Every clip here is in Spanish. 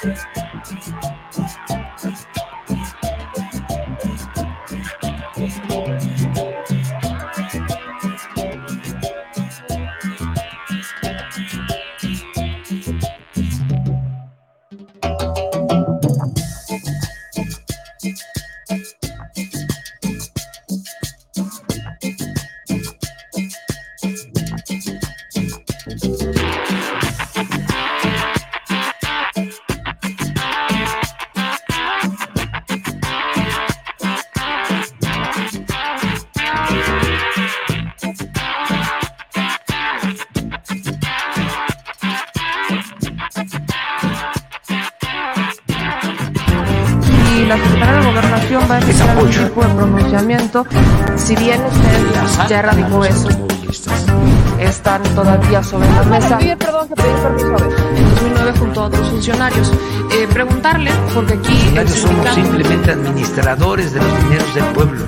La Secretaría de Gobernación va a realizar algún tipo de pronunciamiento. Si bien usted ya radicó eso, están todavía sobre la mesa. Perdón, que pedí permiso En 2009 junto a otros funcionarios. Preguntarle, porque aquí somos simplemente administradores de los dineros del pueblo.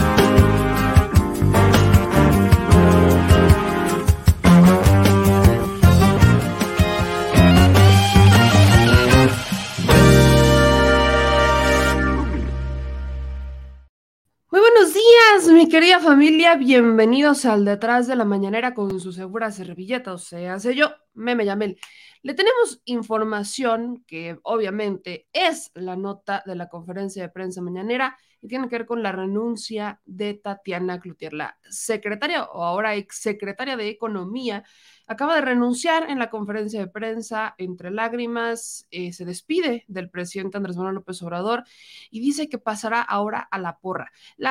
Mi querida familia, bienvenidos al Detrás de la Mañanera con su segura servilleta, o sea, sé yo, Meme Yamel. Le tenemos información que obviamente es la nota de la conferencia de prensa mañanera y tiene que ver con la renuncia de Tatiana Cloutier, la secretaria o ahora exsecretaria de Economía. Acaba de renunciar en la conferencia de prensa entre lágrimas, se despide del presidente Andrés Manuel López Obrador y dice que pasará ahora a la porra.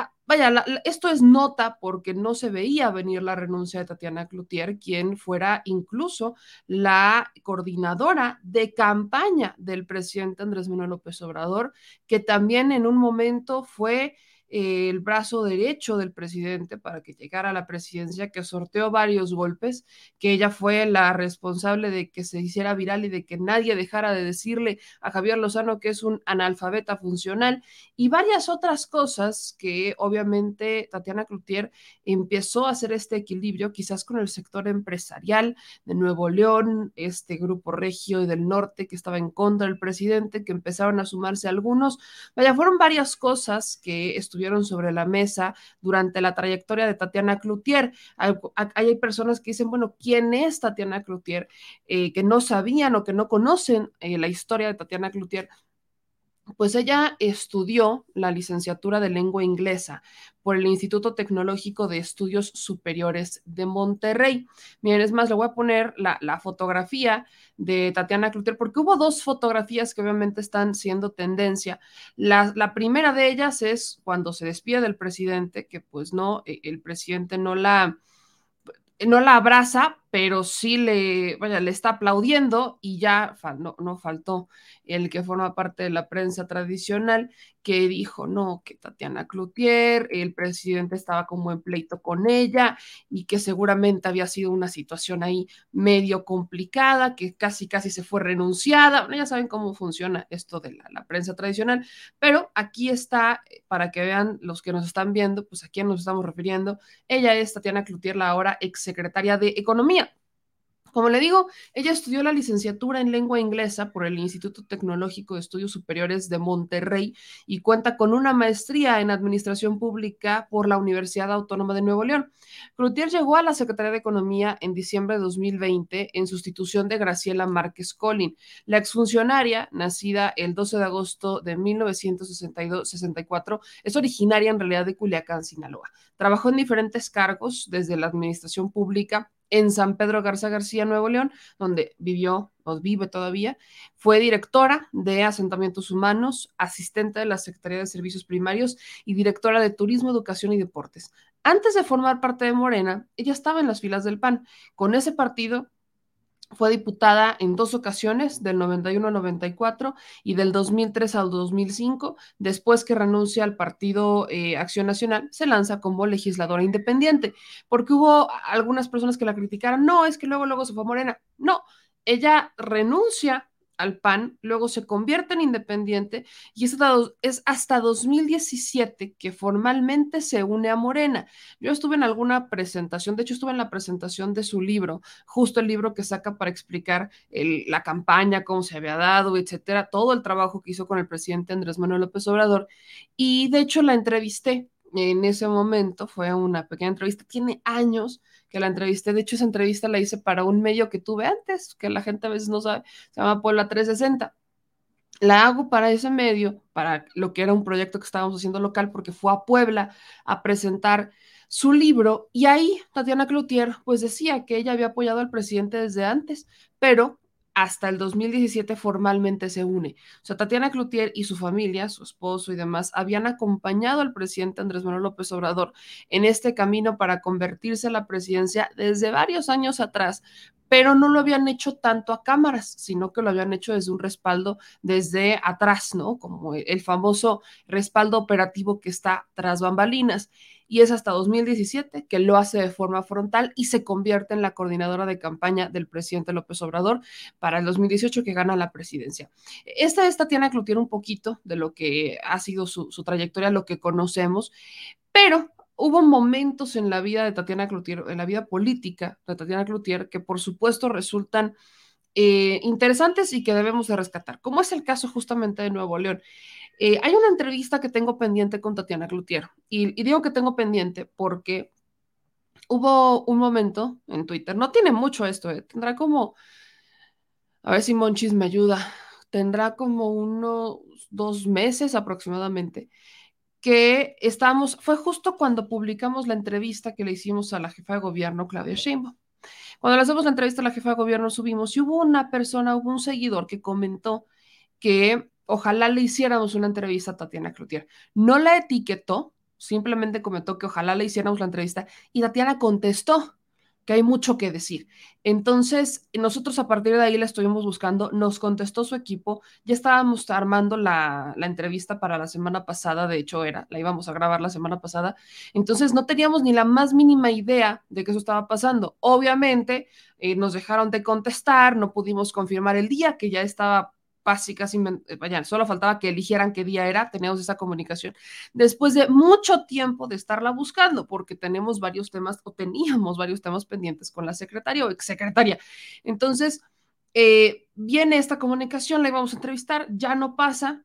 Esto es nota porque no se veía venir la renuncia de Tatiana Cloutier, quien fuera incluso la coordinadora de campaña del presidente Andrés Manuel López Obrador, que también en un momento fue el brazo derecho del presidente para que llegara a la presidencia, que sorteó varios golpes, que ella fue la responsable de que se hiciera viral y de que nadie dejara de decirle a Javier Lozano que es un analfabeta funcional y varias otras cosas que obviamente Tatiana Cloutier empezó a hacer este equilibrio quizás con el sector empresarial de Nuevo León, este grupo regio y del norte que estaba en contra del presidente, que empezaron a sumarse algunos. Fueron varias cosas que estuvieron sobre la mesa durante la trayectoria de Tatiana Cloutier. Hay personas que dicen, bueno, ¿quién es Tatiana Cloutier? Que no sabían o que no conocen la historia de Tatiana Cloutier. Pues ella estudió la licenciatura de lengua inglesa por el Instituto Tecnológico de Estudios Superiores de Monterrey. Miren, es más, le voy a poner la fotografía de Tatiana Cloutier, porque hubo dos fotografías que obviamente están siendo tendencia. La primera de ellas es cuando se despide del presidente, que pues no, el presidente no la abraza, pero sí le está aplaudiendo y ya no faltó el que forma parte de la prensa tradicional que dijo, no, que Tatiana Cloutier, el presidente estaba como en pleito con ella y que seguramente había sido una situación ahí medio complicada, que casi se fue renunciada. Bueno, ya saben cómo funciona esto de la prensa tradicional, pero aquí está, para que vean los que nos están viendo, pues a quién nos estamos refiriendo. Ella es Tatiana Cloutier, la ahora exsecretaria de Economía. Como le digo, ella estudió la licenciatura en lengua inglesa por el Instituto Tecnológico de Estudios Superiores de Monterrey y cuenta con una maestría en administración pública por la Universidad Autónoma de Nuevo León. Cloutier llegó a la Secretaría de Economía en diciembre de 2020 en sustitución de Graciela Márquez Colín. La exfuncionaria, nacida el 12 de agosto de 1964, es originaria en realidad de Culiacán, Sinaloa. Trabajó en diferentes cargos desde la administración pública en San Pedro Garza García, Nuevo León, donde vivió o vive todavía. Fue directora de Asentamientos Humanos, asistente de la Secretaría de Servicios Primarios y directora de Turismo, Educación y Deportes. Antes de formar parte de Morena, ella estaba en las filas del PAN. Con ese partido fue diputada en dos ocasiones, del 91 al 94 y del 2003 al 2005. Después que renuncia al partido Acción Nacional, se lanza como legisladora independiente, porque hubo algunas personas que la criticaron. No, es que luego se fue a Morena. No, ella renuncia al PAN, luego se convierte en independiente y es hasta 2017 que formalmente se une a Morena. Yo estuve en alguna presentación, de hecho estuve en la presentación de su libro, justo el libro que saca para explicar la campaña, cómo se había dado, etcétera, todo el trabajo que hizo con el presidente Andrés Manuel López Obrador. Y de hecho la entrevisté en ese momento, fue una pequeña entrevista, tiene años que la entrevisté, de hecho esa entrevista la hice para un medio que tuve antes, que la gente a veces no sabe, se llama Puebla 360. La hago para ese medio, para lo que era un proyecto que estábamos haciendo local, porque fue a Puebla a presentar su libro y ahí Tatiana Cloutier pues decía que ella había apoyado al presidente desde antes, pero hasta el 2017 formalmente se une. O sea, Tatiana Cloutier y su familia, su esposo y demás, habían acompañado al presidente Andrés Manuel López Obrador en este camino para convertirse a la presidencia desde varios años atrás, pero no lo habían hecho tanto a cámaras, sino que lo habían hecho desde un respaldo desde atrás, ¿no? Como el famoso respaldo operativo que está tras bambalinas. Y es hasta 2017 que lo hace de forma frontal y se convierte en la coordinadora de campaña del presidente López Obrador para el 2018 que gana la presidencia. Esta es Tatiana Cloutier un poquito de lo que ha sido su trayectoria, lo que conocemos, pero hubo momentos en la vida de Tatiana Cloutier, en la vida política de Tatiana Cloutier, que por supuesto resultan interesantes y que debemos de rescatar, como es el caso justamente de Nuevo León. Hay una entrevista que tengo pendiente con Tatiana Cloutier y digo que tengo pendiente porque hubo un momento en Twitter, no tiene mucho esto, tendrá como, a ver si Monchis me ayuda, tendrá como unos 2 meses aproximadamente, que estábamos, fue justo cuando publicamos la entrevista que le hicimos a la jefa de gobierno, Claudia Sheinbaum. Cuando le hacemos la entrevista a la jefa de gobierno, subimos y hubo una persona, hubo un seguidor que comentó que ojalá le hiciéramos una entrevista a Tatiana Cloutier. No la etiquetó, simplemente comentó que ojalá le hiciéramos la entrevista y Tatiana contestó que hay mucho que decir. Entonces, nosotros a partir de ahí la estuvimos buscando, nos contestó su equipo, ya estábamos armando la entrevista para la semana pasada, de hecho la íbamos a grabar la semana pasada, entonces no teníamos ni la más mínima idea de que eso estaba pasando. Obviamente, nos dejaron de contestar, no pudimos confirmar el día, que ya estaba casi, vaya, solo faltaba que eligieran qué día era, teníamos esa comunicación, después de mucho tiempo de estarla buscando, porque tenemos varios temas, o teníamos varios temas pendientes con la secretaria o exsecretaria. Entonces, viene esta comunicación, la íbamos a entrevistar, ya no pasa,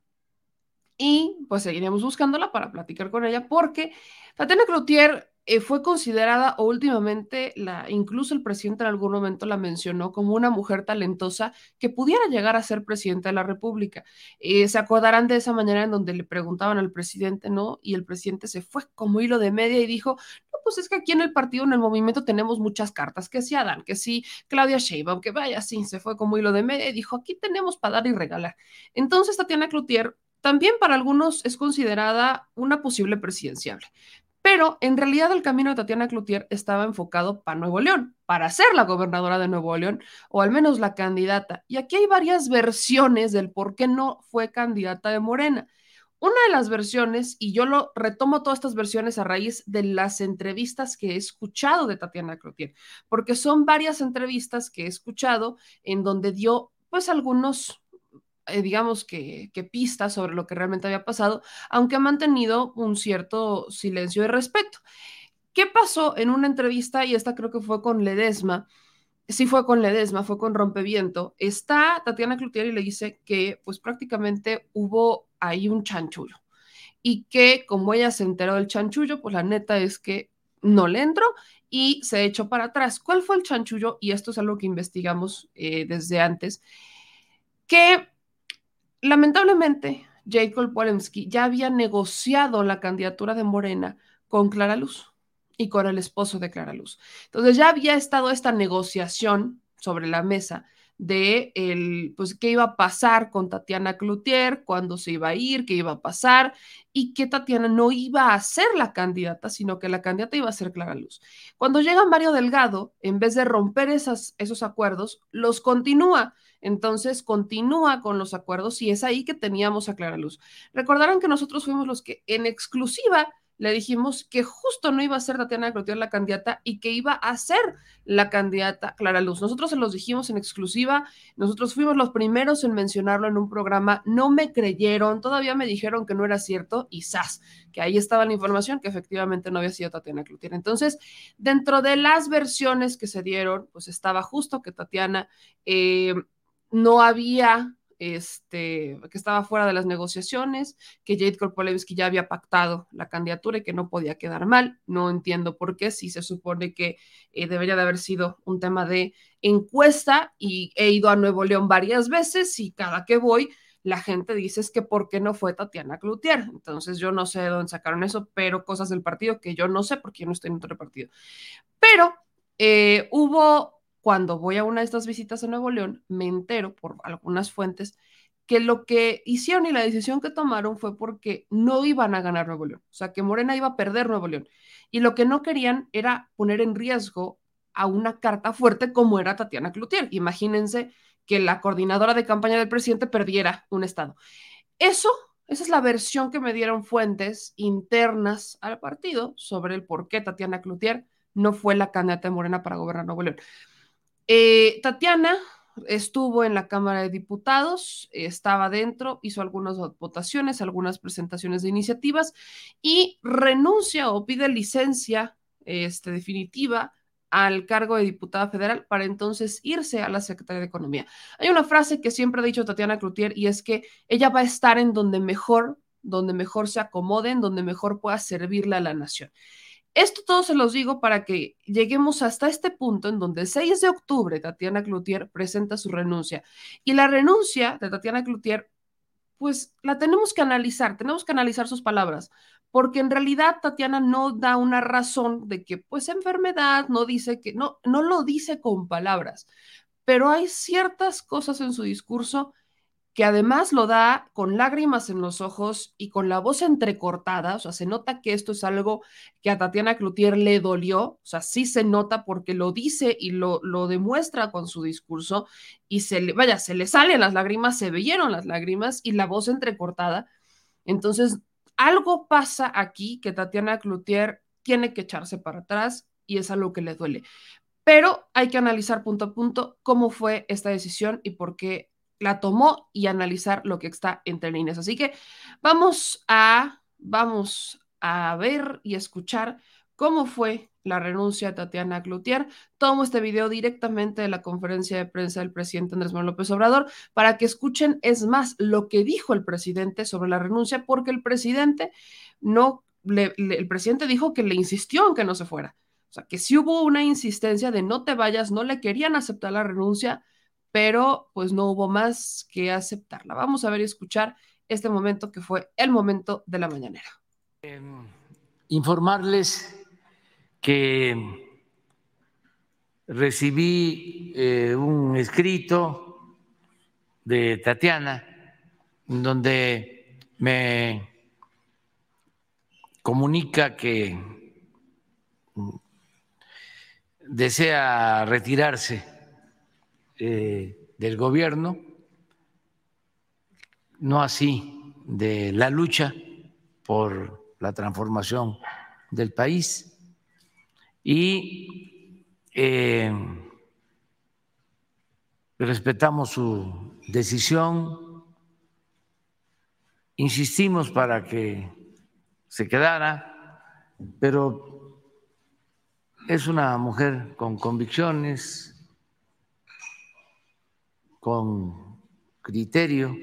y pues seguiremos buscándola para platicar con ella porque Tatiana Cloutier fue considerada o últimamente incluso el presidente en algún momento la mencionó como una mujer talentosa que pudiera llegar a ser presidenta de la República. Se acordarán de esa manera en donde le preguntaban al presidente, ¿no? Y el presidente se fue como hilo de media y dijo, no, pues es que aquí en el partido, en el movimiento tenemos muchas cartas, que sí Adán, que sí Claudia Sheinbaum, que vaya, sí, se fue como hilo de media y dijo, aquí tenemos para dar y regalar. Entonces Tatiana Cloutier también para algunos es considerada una posible presidenciable, pero en realidad el camino de Tatiana Cloutier estaba enfocado para Nuevo León, para ser la gobernadora de Nuevo León, o al menos la candidata. Y aquí hay varias versiones del por qué no fue candidata de Morena. Una de las versiones, y yo lo retomo todas estas versiones a raíz de las entrevistas que he escuchado de Tatiana Cloutier, porque son varias entrevistas que he escuchado en donde dio pues algunos digamos que pistas sobre lo que realmente había pasado, aunque ha mantenido un cierto silencio de respeto. ¿Qué pasó en una entrevista? Y esta creo que fue con Ledesma. Sí fue con Ledesma, fue con Rompeviento. Está Tatiana Cloutier y le dice que pues prácticamente hubo ahí un chanchullo y que como ella se enteró del chanchullo, pues la neta es que no le entró y se echó para atrás. ¿Cuál fue el chanchullo? Y esto es algo que investigamos desde antes, que lamentablemente, Jacob Walensky ya había negociado la candidatura de Morena con Clara Luz y con el esposo de Clara Luz. Entonces ya había estado esta negociación sobre la mesa de pues, qué iba a pasar con Tatiana Cloutier, cuándo se iba a ir, qué iba a pasar, y que Tatiana no iba a ser la candidata, sino que la candidata iba a ser Clara Luz. Cuando llega Mario Delgado, en vez de romper esos acuerdos, los continúa. Entonces continúa con los acuerdos y es ahí que teníamos a Clara Luz. Recordarán que nosotros fuimos los que en exclusiva le dijimos que justo no iba a ser Tatiana Cloutier la candidata y que iba a ser la candidata Clara Luz. Nosotros se los dijimos en exclusiva, nosotros fuimos los primeros en mencionarlo en un programa, no me creyeron, todavía me dijeron que no era cierto y ¡zas! Que ahí estaba la información que efectivamente no había sido Tatiana Cloutier. Entonces, dentro de las versiones que se dieron, pues estaba justo que Tatiana no había que estaba fuera de las negociaciones, que Jade Korpolevsky ya había pactado la candidatura y que no podía quedar mal. No entiendo por qué, si se supone que debería de haber sido un tema de encuesta y he ido a Nuevo León varias veces y cada que voy la gente dice es que por qué no fue Tatiana Cloutier. Entonces yo no sé de dónde sacaron eso, pero cosas del partido que yo no sé porque yo no estoy en otro partido. Pero cuando voy a una de estas visitas a Nuevo León, me entero por algunas fuentes que lo que hicieron y la decisión que tomaron fue porque no iban a ganar Nuevo León, o sea, que Morena iba a perder Nuevo León. Y lo que no querían era poner en riesgo a una carta fuerte como era Tatiana Cloutier. Imagínense que la coordinadora de campaña del presidente perdiera un estado. Eso, esa es la versión que me dieron fuentes internas al partido sobre el por qué Tatiana Cloutier no fue la candidata de Morena para gobernar Nuevo León. Tatiana estuvo en la Cámara de Diputados, estaba dentro, hizo algunas votaciones, algunas presentaciones de iniciativas y renuncia o pide licencia definitiva al cargo de diputada federal para entonces irse a la Secretaría de Economía. Hay una frase que siempre ha dicho Tatiana Cloutier y es que ella va a estar en donde mejor se acomoden, donde mejor pueda servirle a la nación. Esto todo se los digo para que lleguemos hasta este punto en donde el 6 de octubre Tatiana Cloutier presenta su renuncia. Y la renuncia de Tatiana Cloutier, pues la tenemos que analizar sus palabras, porque en realidad Tatiana no da una razón de que, pues, enfermedad, no dice que, no lo dice con palabras, pero hay ciertas cosas en su discurso que además lo da con lágrimas en los ojos y con la voz entrecortada, o sea, se nota que esto es algo que a Tatiana Cloutier le dolió, o sea, sí se nota porque lo dice y lo demuestra con su discurso y se le salen las lágrimas, se veyeron las lágrimas y la voz entrecortada. Entonces, algo pasa aquí que Tatiana Cloutier tiene que echarse para atrás y es algo que le duele. Pero hay que analizar punto a punto cómo fue esta decisión y por qué la tomó y analizar lo que está entre líneas. Así que vamos a ver y escuchar cómo fue la renuncia de Tatiana Cloutier. Tomo este video directamente de la conferencia de prensa del presidente Andrés Manuel López Obrador para que escuchen, es más, lo que dijo el presidente sobre la renuncia, porque el presidente el presidente dijo que le insistió en que no se fuera. O sea, que sí hubo una insistencia de no te vayas, no le querían aceptar la renuncia, pero pues no hubo más que aceptarla. Vamos a ver y escuchar este momento que fue el momento de la mañanera. Informarles que recibí un escrito de Tatiana donde me comunica que desea retirarse del gobierno, no así de la lucha por la transformación del país y respetamos su decisión, insistimos para que se quedara, pero es una mujer con convicciones, con criterio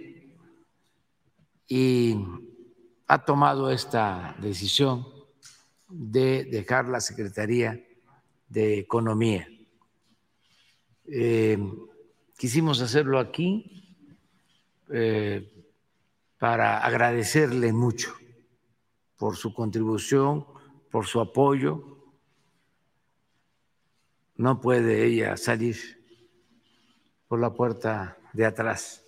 y ha tomado esta decisión de dejar la Secretaría de Economía. Quisimos hacerlo aquí para agradecerle mucho por su contribución, por su apoyo. No puede ella salir por la puerta de atrás.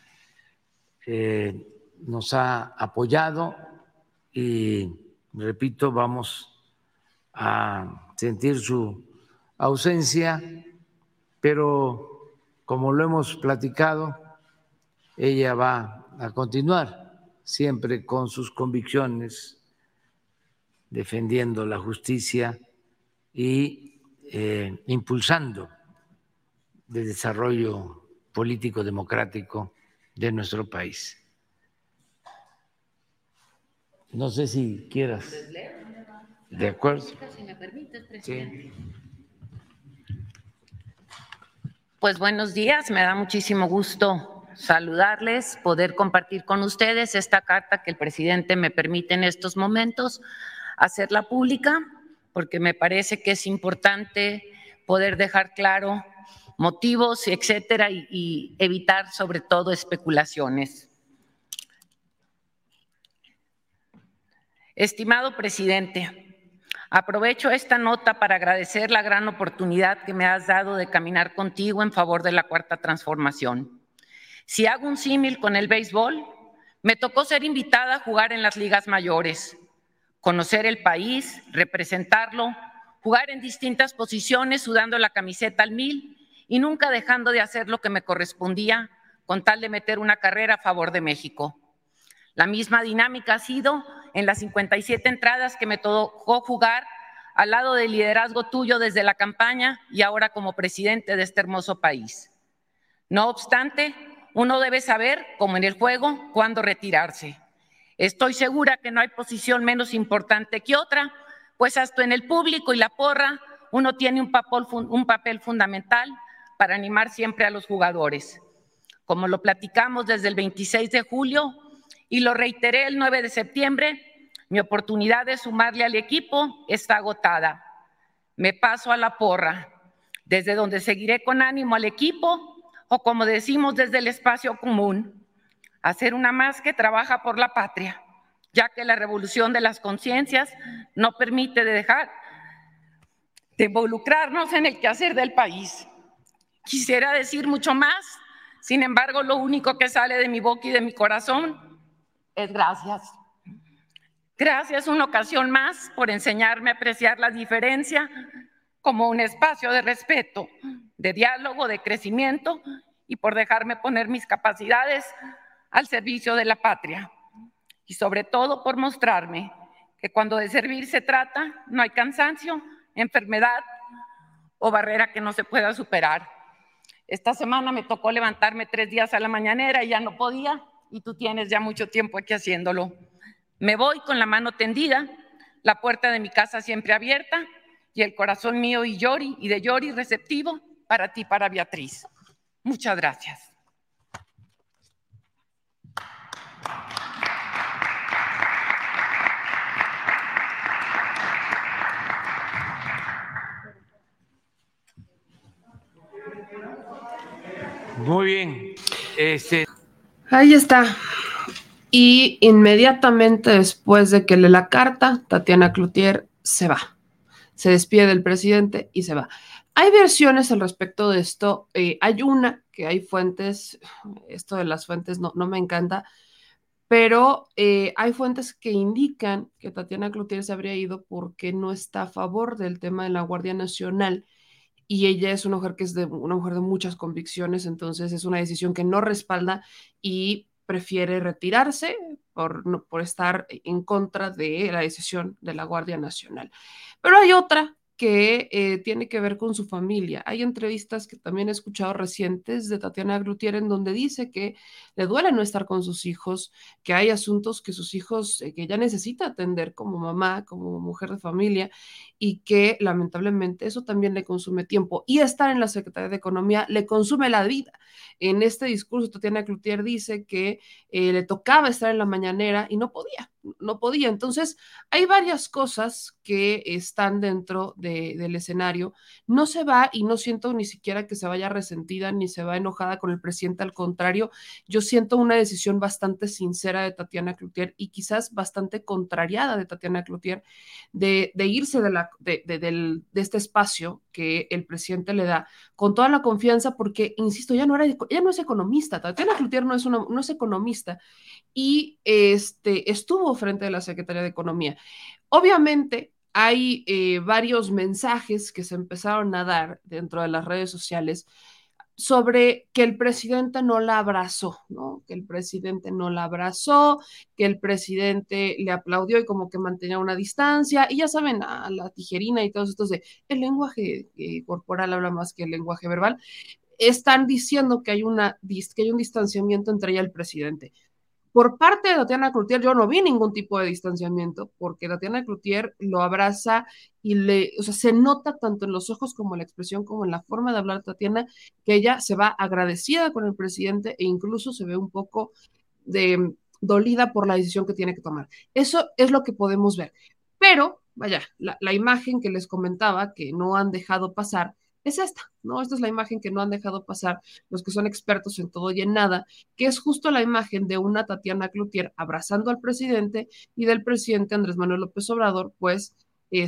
Nos ha apoyado y, repito, vamos a sentir su ausencia, pero como lo hemos platicado, ella va a continuar siempre con sus convicciones defendiendo la justicia y impulsando el desarrollo político democrático de nuestro país. No sé si quieras. De acuerdo. Si me permites, presidente. Sí. Pues buenos días, me da muchísimo gusto saludarles, poder compartir con ustedes esta carta que el presidente me permite en estos momentos hacerla pública, porque me parece que es importante poder dejar claro motivos, etcétera, y evitar sobre todo especulaciones. Estimado presidente, aprovecho esta nota para agradecer la gran oportunidad que me has dado de caminar contigo en favor de la Cuarta Transformación. Si hago un símil con el béisbol, me tocó ser invitada a jugar en las ligas mayores, conocer el país, representarlo, jugar en distintas posiciones sudando la camiseta al 1000 y nunca dejando de hacer lo que me correspondía con tal de meter una carrera a favor de México. La misma dinámica ha sido en las 57 entradas que me tocó jugar al lado del liderazgo tuyo desde la campaña y ahora como presidente de este hermoso país. No obstante, uno debe saber, como en el juego, cuándo retirarse. Estoy segura que no hay posición menos importante que otra, pues hasta en el público y la porra uno tiene un papel fundamental para animar siempre a los jugadores. Como lo platicamos desde el 26 de julio, y lo reiteré el 9 de septiembre, mi oportunidad de sumarle al equipo está agotada. Me paso a la porra, desde donde seguiré con ánimo al equipo o como decimos desde el espacio común, hacer una más que trabaja por la patria, ya que la revolución de las conciencias no permite dejar de involucrarnos en el quehacer del país. Quisiera decir mucho más, sin embargo, lo único que sale de mi boca y de mi corazón es gracias. Gracias una ocasión más por enseñarme a apreciar la diferencia como un espacio de respeto, de diálogo, de crecimiento y por dejarme poner mis capacidades al servicio de la patria. Y sobre todo por mostrarme que cuando de servir se trata, no hay cansancio, enfermedad o barrera que no se pueda superar. Esta semana me tocó levantarme 3 días a la mañanera y ya no podía, y tú tienes ya mucho tiempo aquí haciéndolo. Me voy con la mano tendida, la puerta de mi casa siempre abierta y el corazón mío y de Yori receptivo para ti, para Beatriz. Muchas gracias. Muy bien. Ahí está. Y inmediatamente después de que lee la carta, Tatiana Cloutier se va. Se despide del presidente y se va. Hay versiones al respecto de esto. Hay una que hay fuentes, esto de las fuentes no me encanta, pero hay fuentes que indican que Tatiana Cloutier se habría ido porque no está a favor del tema de la Guardia Nacional. Y ella es una mujer que es una mujer de muchas convicciones, entonces es una decisión que no respalda y prefiere retirarse por estar en contra de la decisión de la Guardia Nacional. Pero hay otra que tiene que ver con su familia. Hay entrevistas que también he escuchado recientes de Tatiana Cloutier en donde dice que le duele no estar con sus hijos, que hay asuntos que sus hijos, que ella necesita atender como mamá, como mujer de familia, y que lamentablemente eso también le consume tiempo. Y estar en la Secretaría de Economía le consume la vida. En este discurso, Tatiana Cloutier dice que le tocaba estar en la mañanera y no podía. Entonces, hay varias cosas que están dentro del escenario. No se va y no siento ni siquiera que se vaya resentida ni se va enojada con el presidente. Al contrario, yo siento una decisión bastante sincera de Tatiana Cloutier y quizás bastante contrariada de Tatiana Cloutier de irse de este espacio que el presidente le da con toda la confianza, porque, insisto, ella no es economista. Tatiana Cloutier no es economista y estuvo frente a la Secretaría de Economía. Obviamente hay varios mensajes que se empezaron a dar dentro de las redes sociales sobre que el presidente no la abrazó, ¿no? Que el presidente no la abrazó, que el presidente le aplaudió y como que mantenía una distancia, y ya saben, a la tijerina y todos estos de el lenguaje corporal habla más que el lenguaje verbal, están diciendo que hay un distanciamiento entre ella y el presidente. Por parte de Tatiana Cloutier, yo no vi ningún tipo de distanciamiento, porque Tatiana Cloutier lo abraza y o sea, se nota tanto en los ojos como en la expresión, como en la forma de hablar de Tatiana, que ella se va agradecida con el presidente e incluso se ve un poco dolida por la decisión que tiene que tomar. Eso es lo que podemos ver. Pero, vaya, la imagen que les comentaba que no han dejado pasar es esta, ¿no? Esta es la imagen que no han dejado pasar los que son expertos en todo y en nada, que es justo la imagen de una Tatiana Cloutier abrazando al presidente y del presidente Andrés Manuel López Obrador, pues,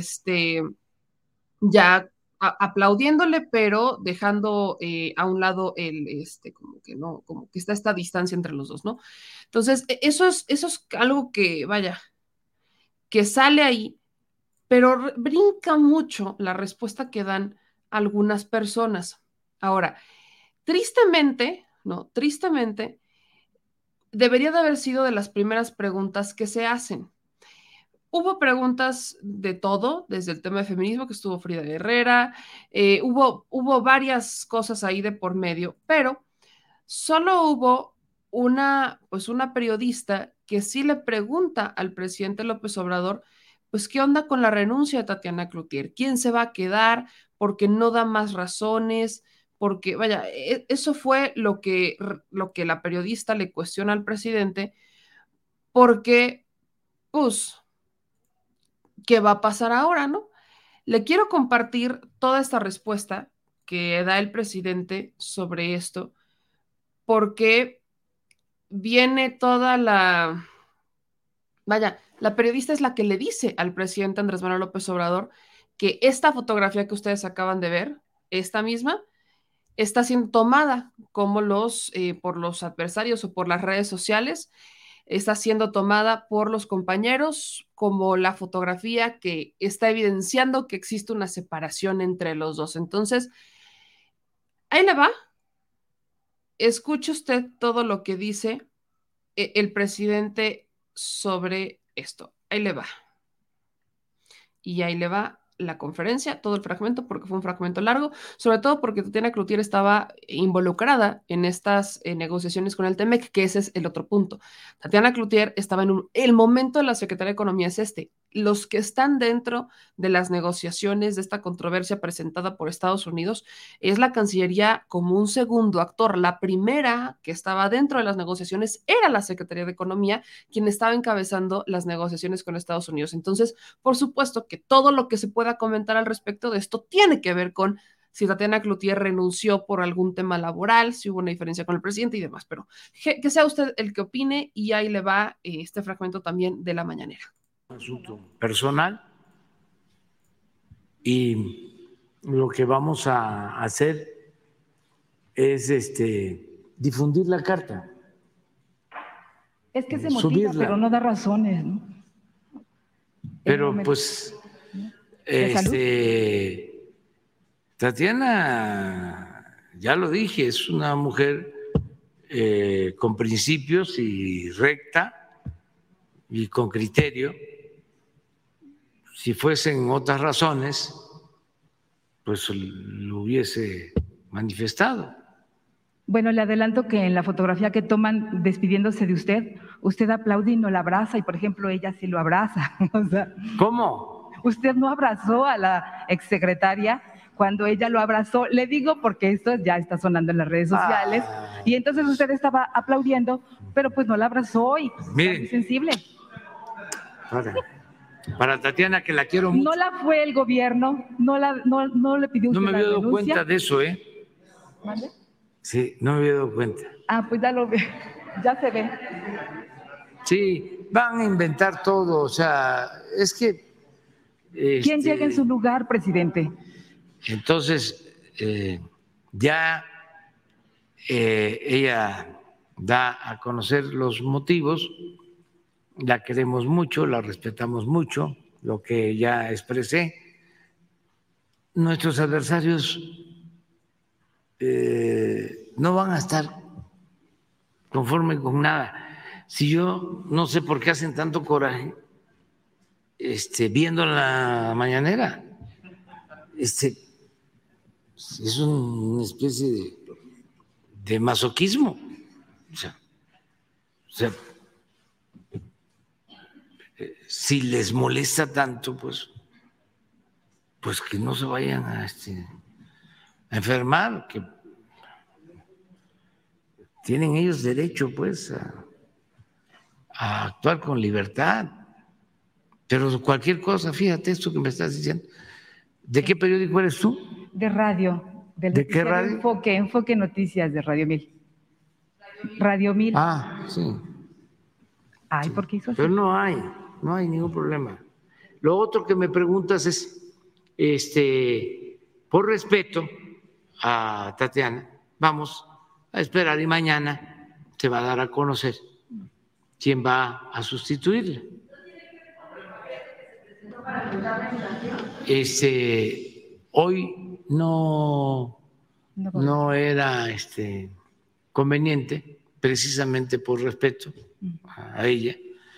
ya aplaudiéndole, pero dejando a un lado como que no, como que está esta distancia entre los dos, ¿no? Entonces, eso es algo que, vaya, que sale ahí, pero brinca mucho la respuesta que dan algunas personas. Ahora, tristemente, ¿no? Tristemente, debería de haber sido de las primeras preguntas que se hacen. Hubo preguntas de todo, desde el tema de feminismo, que estuvo Frida Herrera, hubo varias cosas ahí de por medio, pero solo hubo pues una periodista que sí le pregunta al presidente López Obrador, pues, ¿qué onda con la renuncia de Tatiana Cloutier? ¿Quién se va a quedar? Porque no da más razones, porque, vaya, eso fue lo que la periodista le cuestiona al presidente, porque, pues, ¿qué va a pasar ahora, no? Le quiero compartir toda esta respuesta que da el presidente sobre esto, porque viene toda vaya, la periodista es la que le dice al presidente Andrés Manuel López Obrador que esta fotografía que ustedes acaban de ver, esta misma, está siendo tomada como por los adversarios o por las redes sociales, está siendo tomada por los compañeros como la fotografía que está evidenciando que existe una separación entre los dos. Entonces, ahí le va. Escuche usted todo lo que dice el presidente sobre esto. Ahí le va. Y ahí le va la conferencia, todo el fragmento, porque fue un fragmento largo, sobre todo porque Tatiana Cloutier estaba involucrada en estas negociaciones con el TEMEC, que ese es el otro punto. Tatiana Cloutier estaba el momento de la Secretaría de Economía es los que están dentro de las negociaciones de esta controversia presentada por Estados Unidos es la Cancillería como un segundo actor. La primera que estaba dentro de las negociaciones era la Secretaría de Economía, quien estaba encabezando las negociaciones con Estados Unidos. Entonces, por supuesto que todo lo que se pueda comentar al respecto de esto tiene que ver con si Tatiana Cloutier renunció por algún tema laboral, si hubo una diferencia con el presidente y demás, pero que sea usted el que opine y ahí le va este fragmento también de la mañanera. Asunto personal y lo que vamos a hacer es difundir la carta. Es que se motiva, subirla, pero no da razones, ¿no? Pero pues Tatiana, ya lo dije, es una mujer con principios y recta y con criterio. Si fuesen otras razones, pues lo hubiese manifestado. Bueno, le adelanto que en la fotografía que toman despidiéndose de usted aplaude y no la abraza, y por ejemplo ella sí lo abraza. O sea, ¿cómo? Usted no abrazó a la exsecretaria cuando ella lo abrazó. Le digo porque esto ya está sonando en las redes sociales, y entonces usted estaba aplaudiendo, pero pues no la abrazó y pues, miren, muy sensible. Para Tatiana, que la quiero mucho. No la fue el gobierno, no le pidió usted la renuncia. No me había dado cuenta de eso, ¿Vale? Sí, no me había dado cuenta. Pues ya lo ve, ya se ve. Sí, van a inventar todo, o sea, es que… ¿Quién llega en su lugar, presidente? Entonces, ya ella da a conocer los motivos, la queremos mucho, la respetamos mucho, lo que ya expresé. Nuestros adversarios no van a estar conforme con nada. Si yo no sé por qué hacen tanto coraje viendo la mañanera, es una especie de masoquismo. O sea, si les molesta tanto, pues que no se vayan a enfermar, que tienen ellos derecho pues a actuar con libertad. Pero cualquier cosa, fíjate esto que me estás diciendo. ¿De qué periódico eres tú? De radio. ¿De qué radio? Enfoque Noticias de Radio 1000. Radio 1000. Ah, sí. Ay, ¿por qué hizo así? Pero no hay ningún problema. Lo otro que me preguntas es, por respeto a Tatiana, vamos a esperar y mañana se va a dar a conocer quién va a sustituirla. Hoy no era conveniente, precisamente por respeto a ella.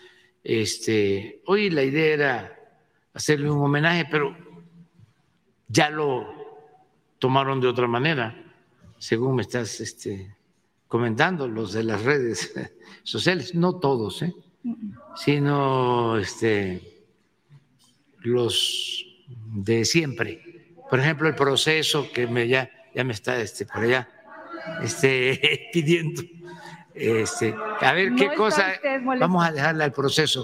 Hoy la idea era hacerle un homenaje, pero ya lo tomaron de otra manera, según me estás comentando, los de las redes sociales, no todos, sino los de siempre. Por ejemplo, el Proceso, que ya me está por allá pidiendo. A ver qué cosa. Vamos a dejarle al Proceso.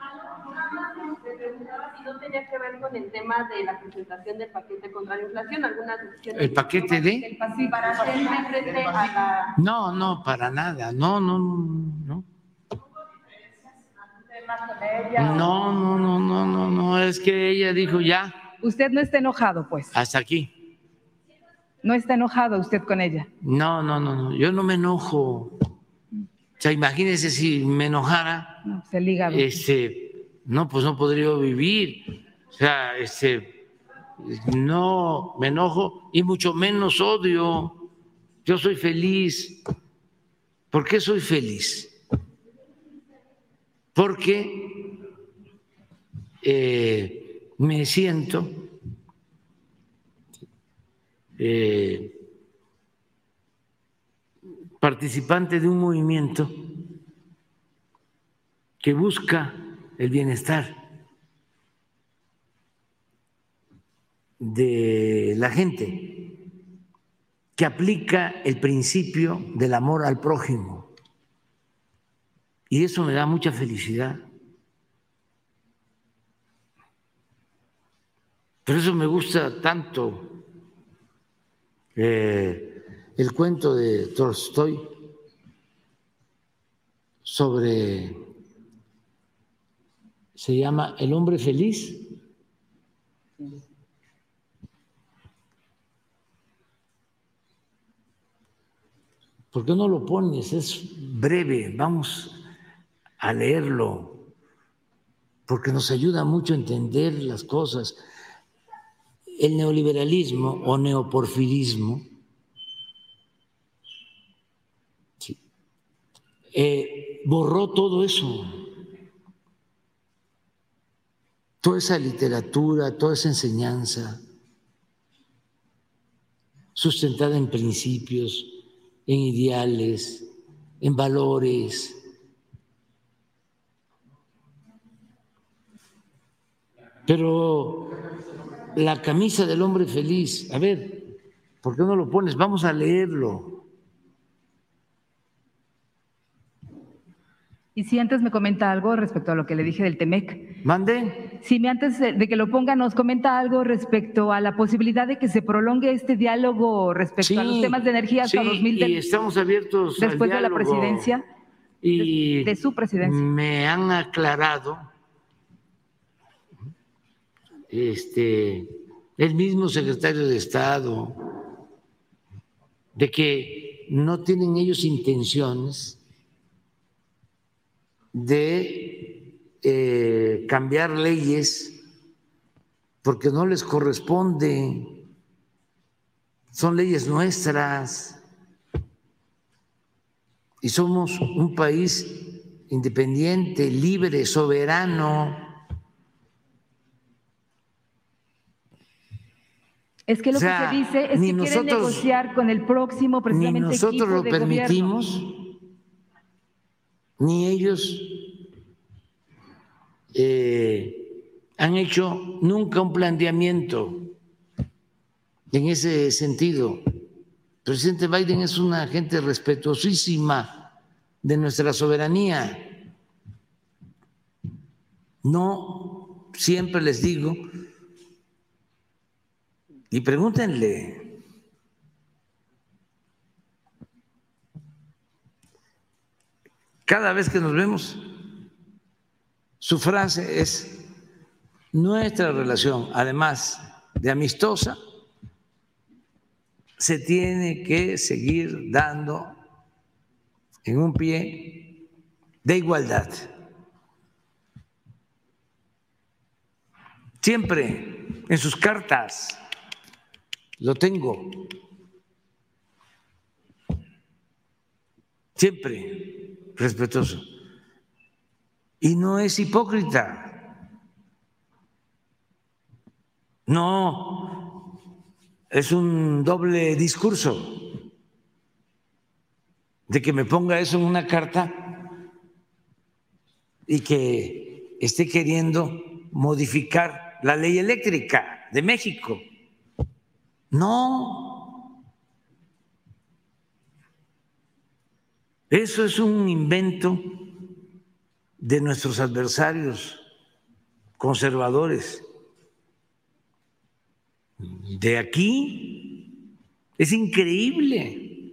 No tenía que ver con el tema de la presentación del paquete contra la inflación, algunas decisiones. ¿El paquete de? Para hacerle frente a la. No, para nada. No. No, es que ella dijo ya. Usted no está enojado, pues. Hasta aquí. ¿No está enojado usted con ella? No, yo no me enojo. O sea, imagínese si me enojara. No, se liga. No, pues no podría vivir. O sea, no me enojo y mucho menos odio. Yo soy feliz. ¿Por qué soy feliz? Porque me siento participante de un movimiento que busca el bienestar de la gente, que aplica el principio del amor al prójimo. Y eso me da mucha felicidad. Por eso me gusta tanto el cuento de Tolstoy se llama El hombre feliz. ¿Por qué no lo pones? Es breve, vamos a leerlo, porque nos ayuda mucho a entender las cosas. El neoliberalismo o neoporfirismo borró todo eso, toda esa literatura, toda esa enseñanza sustentada en principios, en ideales, en valores. Pero la camisa del hombre feliz, a ver, ¿por qué no lo pones? Vamos a leerlo. Y si antes me comenta algo respecto a lo que le dije del TEMEC. ¿Mande? Si antes de que lo ponga nos comenta algo respecto a la posibilidad de que se prolongue este diálogo respecto a los temas de energía hasta 2030. Y estamos abiertos después al de la diálogo, presidencia, y de su presidencia. Me han aclarado el mismo secretario de Estado de que no tienen ellos intenciones de cambiar leyes porque no les corresponde. son leyes nuestras y somos un país independiente, libre, soberano. Es que lo que se dice es que quieren negociar con el próximo precisamente equipo de gobierno. Ni nosotros lo permitimos, ni ellos han hecho nunca un planteamiento en ese sentido. El presidente Biden es una gente respetuosísima de nuestra soberanía. No siempre les digo, y pregúntenle, cada vez que nos vemos, su frase es: nuestra relación, además de amistosa, se tiene que seguir dando en un pie de igualdad. Siempre en sus cartas lo tengo, siempre respetuoso. Y no es hipócrita, no es un doble discurso de que me ponga eso en una carta y que esté queriendo modificar la ley eléctrica de México. No, eso es un invento de nuestros adversarios conservadores. De aquí es increíble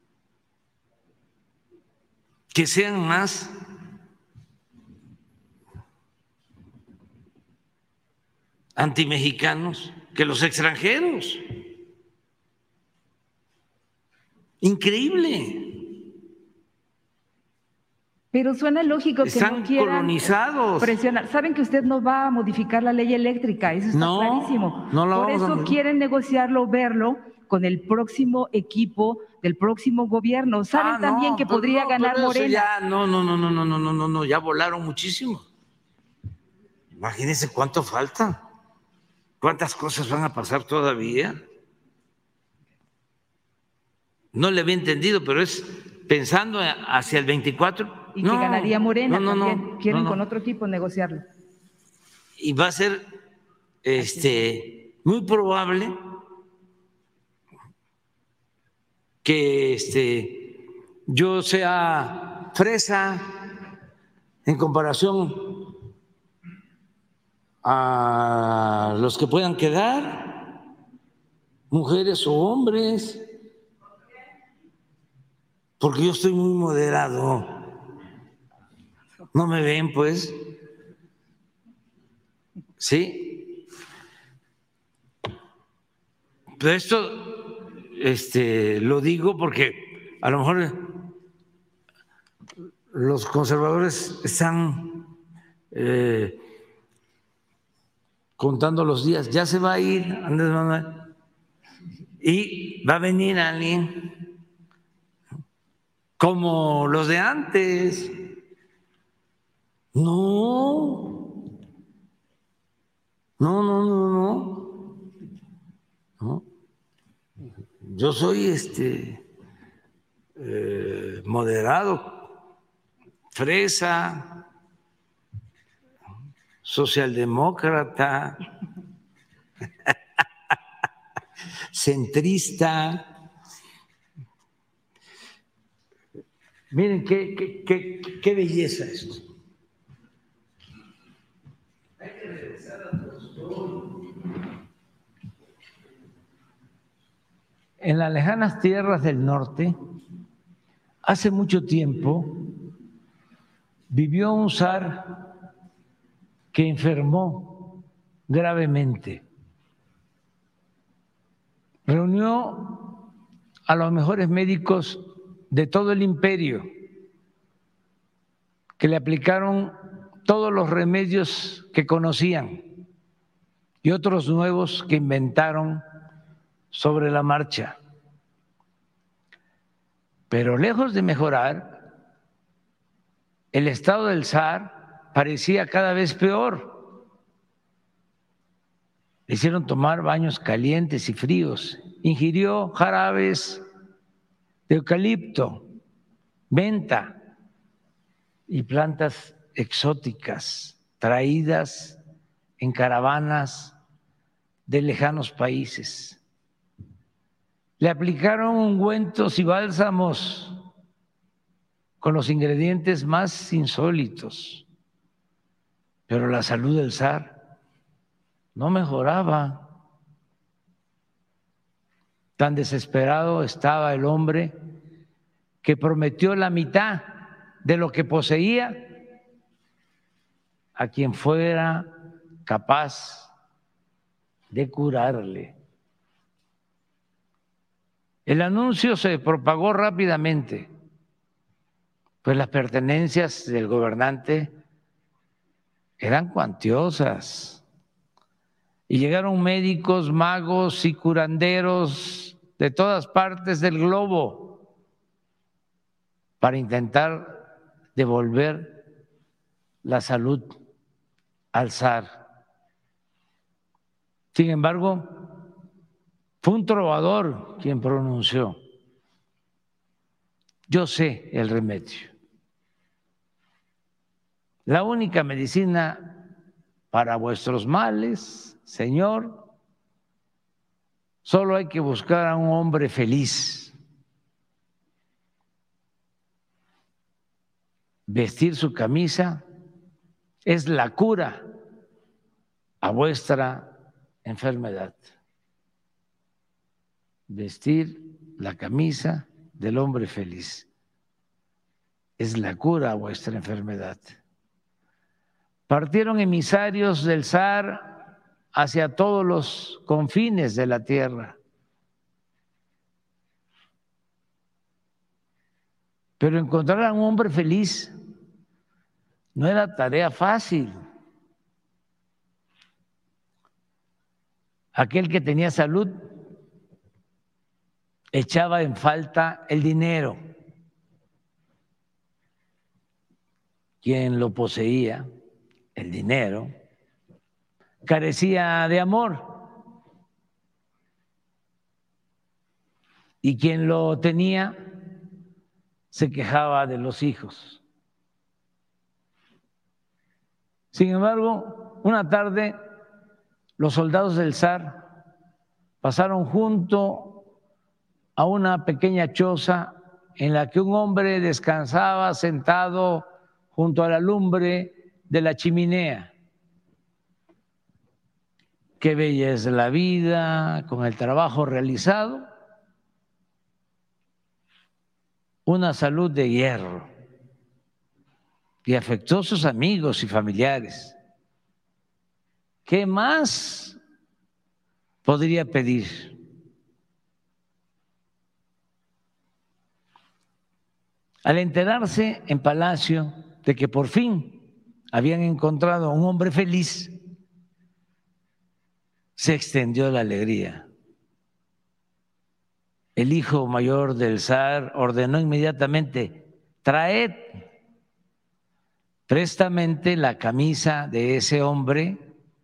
que sean más antimexicanos que los extranjeros. Increíble. Pero suena lógico que están no quieran colonizados. Presionar. Saben que usted no va a modificar la ley eléctrica, eso está clarísimo. No Por eso quieren negociarlo, verlo con el próximo equipo del próximo gobierno. Saben también que podría ganar Morena. Ya, no, ya volaron muchísimo. Imagínense cuánto falta. ¿Cuántas cosas van a pasar todavía? No le había entendido, pero es pensando hacia el 24. Y que ganaría Morena también. Quieren con otro equipo negociarlo. Y va a ser muy probable que yo sea fresa en comparación a los que puedan quedar, mujeres o hombres, porque yo estoy muy moderado. ¿No me ven, pues? ¿Sí? Pero esto lo digo porque a lo mejor los conservadores están contando los días. Ya se va a ir Andrés Manuel y va a venir alguien como los de antes. No. Yo soy moderado, fresa, socialdemócrata, centrista. Miren qué belleza esto. Hay que regresar a Tolstoy. En las lejanas tierras del norte, hace mucho tiempo, vivió un zar que enfermó gravemente. Reunió a los mejores médicos de todo el imperio, que le aplicaron todos los remedios que conocían y otros nuevos que inventaron sobre la marcha. Pero lejos de mejorar, el estado del zar parecía cada vez peor. Le hicieron tomar baños calientes y fríos, ingirió jarabes de eucalipto, menta y plantas exóticas traídas en caravanas de lejanos países. Le aplicaron ungüentos y bálsamos con los ingredientes más insólitos, pero la salud del zar no mejoraba. Tan desesperado estaba el hombre que prometió la mitad de lo que poseía a quien fuera capaz de curarle. El anuncio se propagó rápidamente, pues las pertenencias del gobernante eran cuantiosas y llegaron médicos, magos y curanderos de todas partes del globo para intentar devolver la salud al zar. Sin embargo, fue un trovador quien pronunció: yo sé el remedio. La única medicina para vuestros males, Señor, solo hay que buscar a un hombre feliz, vestir su camisa es la cura a vuestra enfermedad. Vestir la camisa del hombre feliz es la cura a vuestra enfermedad. Partieron emisarios del zar hacia todos los confines de la tierra, pero encontrar a un hombre feliz no era tarea fácil. Aquel que tenía salud echaba en falta el dinero. Quien lo poseía, el dinero, carecía de amor. Y quien lo tenía se quejaba de los hijos. Sin embargo, una tarde los soldados del zar pasaron junto a una pequeña choza en la que un hombre descansaba sentado junto a la lumbre de la chimenea. Qué bella es la vida con el trabajo realizado, una salud de hierro, y afectó a sus amigos y familiares. ¿Qué más podría pedir? Al enterarse en palacio de que por fin habían encontrado a un hombre feliz, se extendió la alegría. El hijo mayor del zar ordenó inmediatamente: traed prestamente la camisa de ese hombre,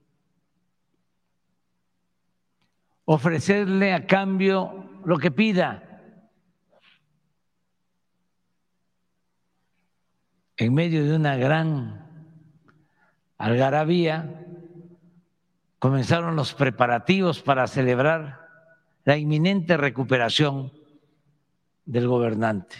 ofrecerle a cambio lo que pida. En medio de una gran algarabía, comenzaron los preparativos para celebrar la inminente recuperación del gobernante.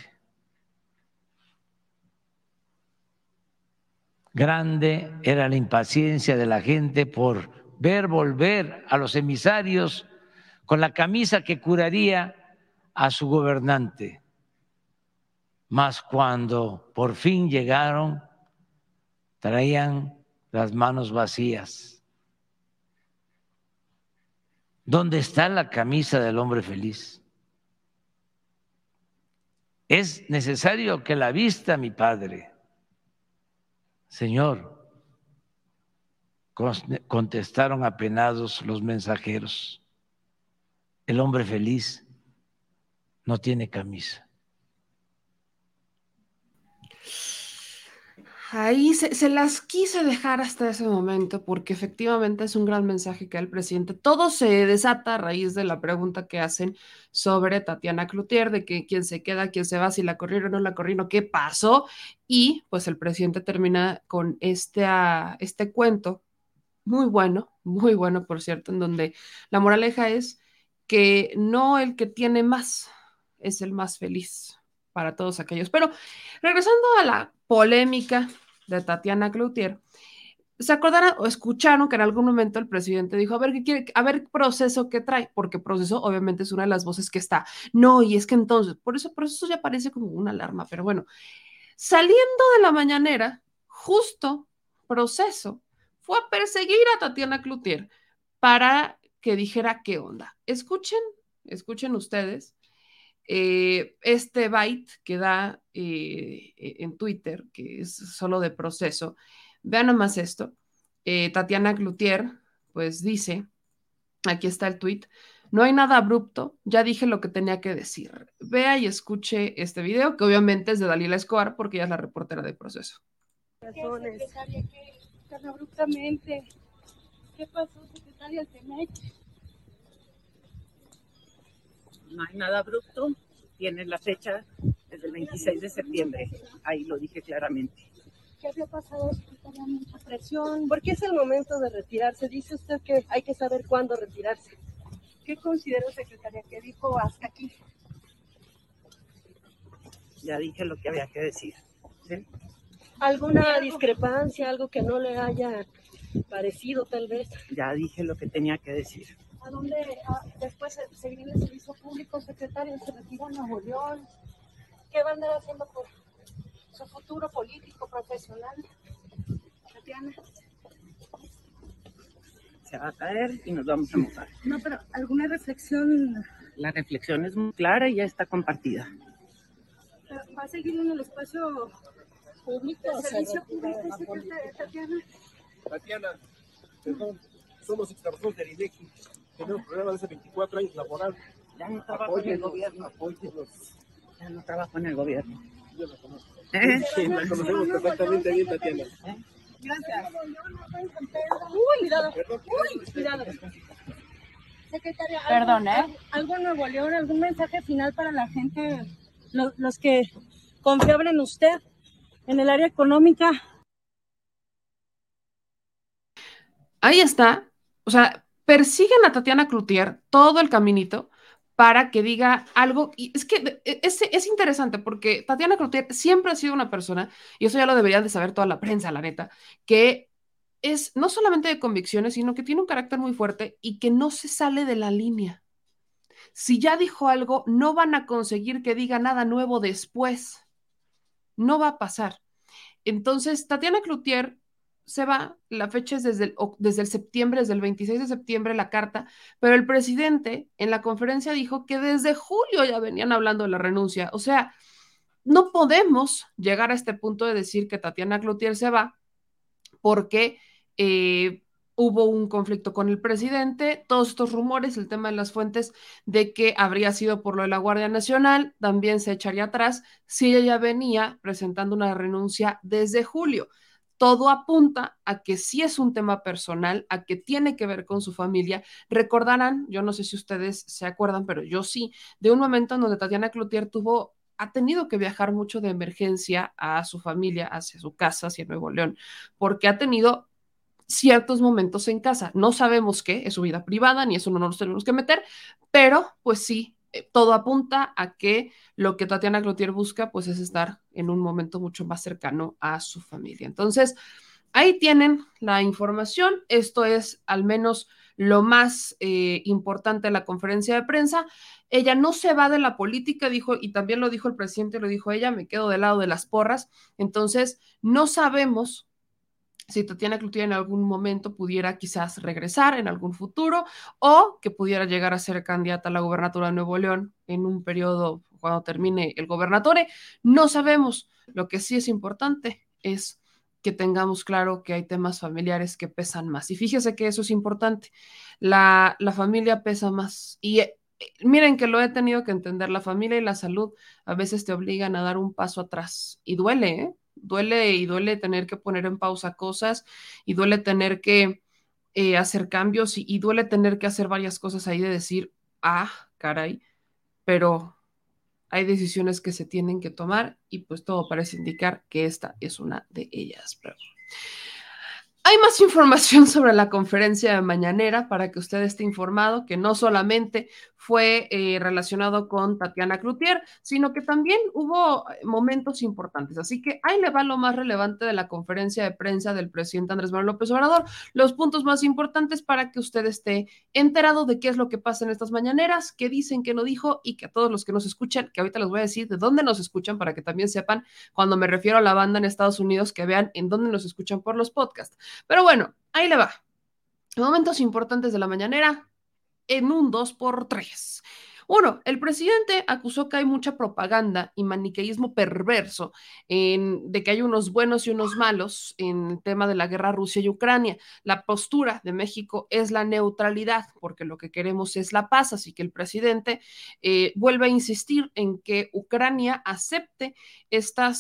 Grande era la impaciencia de la gente por ver volver a los emisarios con la camisa que curaría a su gobernante. Mas cuando por fin llegaron, traían las manos vacías. ¿Dónde está la camisa del hombre feliz? Es necesario que la vista mi padre. Señor, contestaron apenados los mensajeros, el hombre feliz no tiene camisa. Ahí se las quise dejar hasta ese momento porque efectivamente es un gran mensaje que da el presidente. Todo se desata a raíz de la pregunta que hacen sobre Tatiana Cloutier, de que quién se queda, quién se va, si la corrieron o no la corrieron, qué pasó. Y pues el presidente termina con este cuento muy bueno, por cierto, en donde la moraleja es que no el que tiene más es el más feliz para todos aquellos. Pero regresando a la polémica de Tatiana Cloutier, ¿se acordaron o escucharon que en algún momento el presidente dijo, a ver, ¿qué quiere? A ver, Proceso, ¿qué trae? Porque Proceso obviamente es una de las voces que está. No, y es que entonces, por eso Proceso ya parece como una alarma, pero bueno, saliendo de la mañanera, justo Proceso fue a perseguir a Tatiana Cloutier para que dijera qué onda. Escuchen ustedes este byte que da en Twitter, que es solo de Proceso. Vean nomás esto. Tatiana Cloutier, pues dice, aquí está el tweet, no hay nada abrupto, ya dije lo que tenía que decir. Vea y escuche este video, que obviamente es de Dalila Escobar, porque ella es la reportera de Proceso. Razones. Secretaria, ¿qué tan abruptamente? ¿Qué pasó, secretaria, al TEMEC? No hay nada abrupto, tiene la fecha desde el 26 de septiembre, ahí lo dije claramente. ¿Qué había pasado, secretaria? Mucha presión. ¿Por qué es el momento de retirarse? Dice usted que hay que saber cuándo retirarse. ¿Qué considera, secretaria, que dijo hasta aquí? Ya dije lo que había que decir. ¿Sí? ¿Alguna discrepancia, algo que no le haya parecido tal vez? Ya dije lo que tenía que decir. ¿A dónde después se viene el servicio público, secretaria? ¿Se retira a Nuevo León? ¿Qué va a andar haciendo por su futuro político, profesional? Tatiana. Se va a caer y nos vamos a mojar. No, pero ¿alguna reflexión? La reflexión es muy clara y ya está compartida. ¿Va a seguir en el espacio público, el servicio público, Tatiana? Tatiana, perdón, somos extrabajadores del INEGI. Tenemos problemas de hace 24 años laboral. Ya no trabajo en el gobierno. Ya no trabajo en el gobierno. Yo la conozco. Sí, la conocemos perfectamente bien, Tatiana. Gracias. Uy, cuidado. Uy, cuidado. Secretaria, Perdón, ¿algo en Nuevo León, algún mensaje final para la gente, los que confiaban en usted, en el área económica? Ahí está, o sea, persiguen a Tatiana Cloutier todo el caminito para que diga algo, y es que es interesante porque Tatiana Cloutier siempre ha sido una persona, y eso ya lo debería de saber toda la prensa, la neta, que es no solamente de convicciones, sino que tiene un carácter muy fuerte y que no se sale de la línea. Si ya dijo algo, no van a conseguir que diga nada nuevo después. No va a pasar. Entonces, Tatiana Cloutier se va, la fecha es desde el septiembre, desde el 26 de septiembre la carta, pero el presidente en la conferencia dijo que desde julio ya venían hablando de la renuncia. O sea, no podemos llegar a este punto de decir que Tatiana Cloutier se va porque hubo un conflicto con el presidente, todos estos rumores, el tema de las fuentes de que habría sido por lo de la Guardia Nacional, también se echaría atrás si ella ya venía presentando una renuncia desde julio. Todo apunta a que sí es un tema personal, a que tiene que ver con su familia. Recordarán, yo no sé si ustedes se acuerdan, pero yo sí, de un momento en donde Tatiana Cloutier ha tenido que viajar mucho de emergencia a su familia, hacia su casa, hacia Nuevo León, porque ha tenido ciertos momentos en casa. No sabemos qué, es su vida privada, ni eso no nos tenemos que meter, pero pues sí, todo apunta a que lo que Tatiana Cloutier busca pues es estar en un momento mucho más cercano a su familia. Entonces, ahí tienen la información. Esto es al menos lo más importante de la conferencia de prensa. Ella no se va de la política, dijo, y también lo dijo el presidente, lo dijo ella, me quedo del lado de las porras. Entonces, no sabemos si Tatiana Cloutier en algún momento pudiera quizás regresar en algún futuro o que pudiera llegar a ser candidata a la gubernatura de Nuevo León en un periodo cuando termine el gobernatore. No sabemos. Lo que sí es importante es que tengamos claro que hay temas familiares que pesan más. Y fíjese que eso es importante. La familia pesa más. Y Miren que lo he tenido que entender, la familia y la salud a veces te obligan a dar un paso atrás y duele, ¿eh? Duele y duele tener que poner en pausa cosas y duele tener que hacer cambios y duele tener que hacer varias cosas ahí de decir, ah, caray, pero hay decisiones que se tienen que tomar y pues todo parece indicar que esta es una de ellas. Pero hay más información sobre la conferencia de mañanera para que usted esté informado, que no solamente fue relacionado con Tatiana Cloutier, sino que también hubo momentos importantes. Así que ahí le va lo más relevante de la conferencia de prensa del presidente Andrés Manuel López Obrador, los puntos más importantes para que usted esté enterado de qué es lo que pasa en estas mañaneras, qué dicen, qué no dijo, y que a todos los que nos escuchan, que ahorita les voy a decir de dónde nos escuchan para que también sepan, cuando me refiero a la banda en Estados Unidos, que vean en dónde nos escuchan por los podcasts. Pero bueno, ahí le va. Momentos importantes de la mañanera en un 2x3. Uno, el presidente acusó que hay mucha propaganda y maniqueísmo perverso de que hay unos buenos y unos malos en el tema de la guerra Rusia y Ucrania. La postura de México es la neutralidad, porque lo que queremos es la paz, así que el presidente vuelve a insistir en que Ucrania acepte esta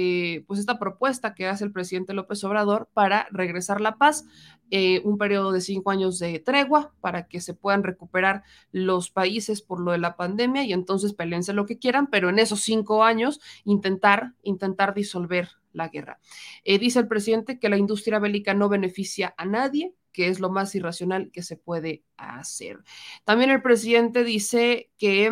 propuesta que hace el presidente López Obrador para regresar la paz, un periodo de 5 años de tregua para que se puedan recuperar los países por lo de la pandemia y entonces peleense lo que quieran, pero en esos 5 años intentar disolver la guerra. Dice el presidente que la industria bélica no beneficia a nadie, que es lo más irracional que se puede hacer. También el presidente dice que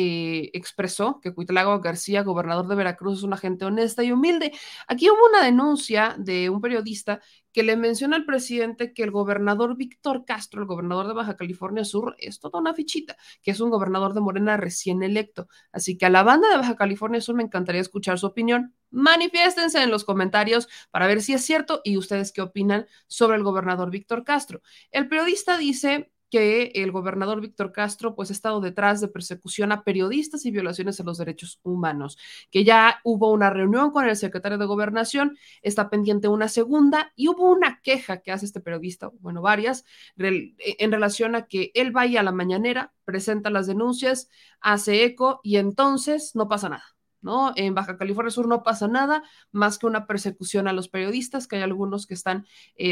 expresó que Cuitlagua García, gobernador de Veracruz, es una gente honesta y humilde. Aquí hubo una denuncia de un periodista que le menciona al presidente que el gobernador Víctor Castro, el gobernador de Baja California Sur, es toda una fichita, que es un gobernador de Morena recién electo. Así que a la banda de Baja California Sur me encantaría escuchar su opinión. Manifiéstense en los comentarios para ver si es cierto y ustedes qué opinan sobre el gobernador Víctor Castro. El periodista dice que el gobernador Víctor Castro pues ha estado detrás de persecución a periodistas y violaciones a los derechos humanos, que ya hubo una reunión con el secretario de Gobernación, está pendiente una segunda y hubo una queja que hace este periodista, bueno, varias, en relación a que él vaya a la mañanera, presenta las denuncias, hace eco y entonces no pasa nada. ¿No? En Baja California Sur no pasa nada más que una persecución a los periodistas, que hay algunos que están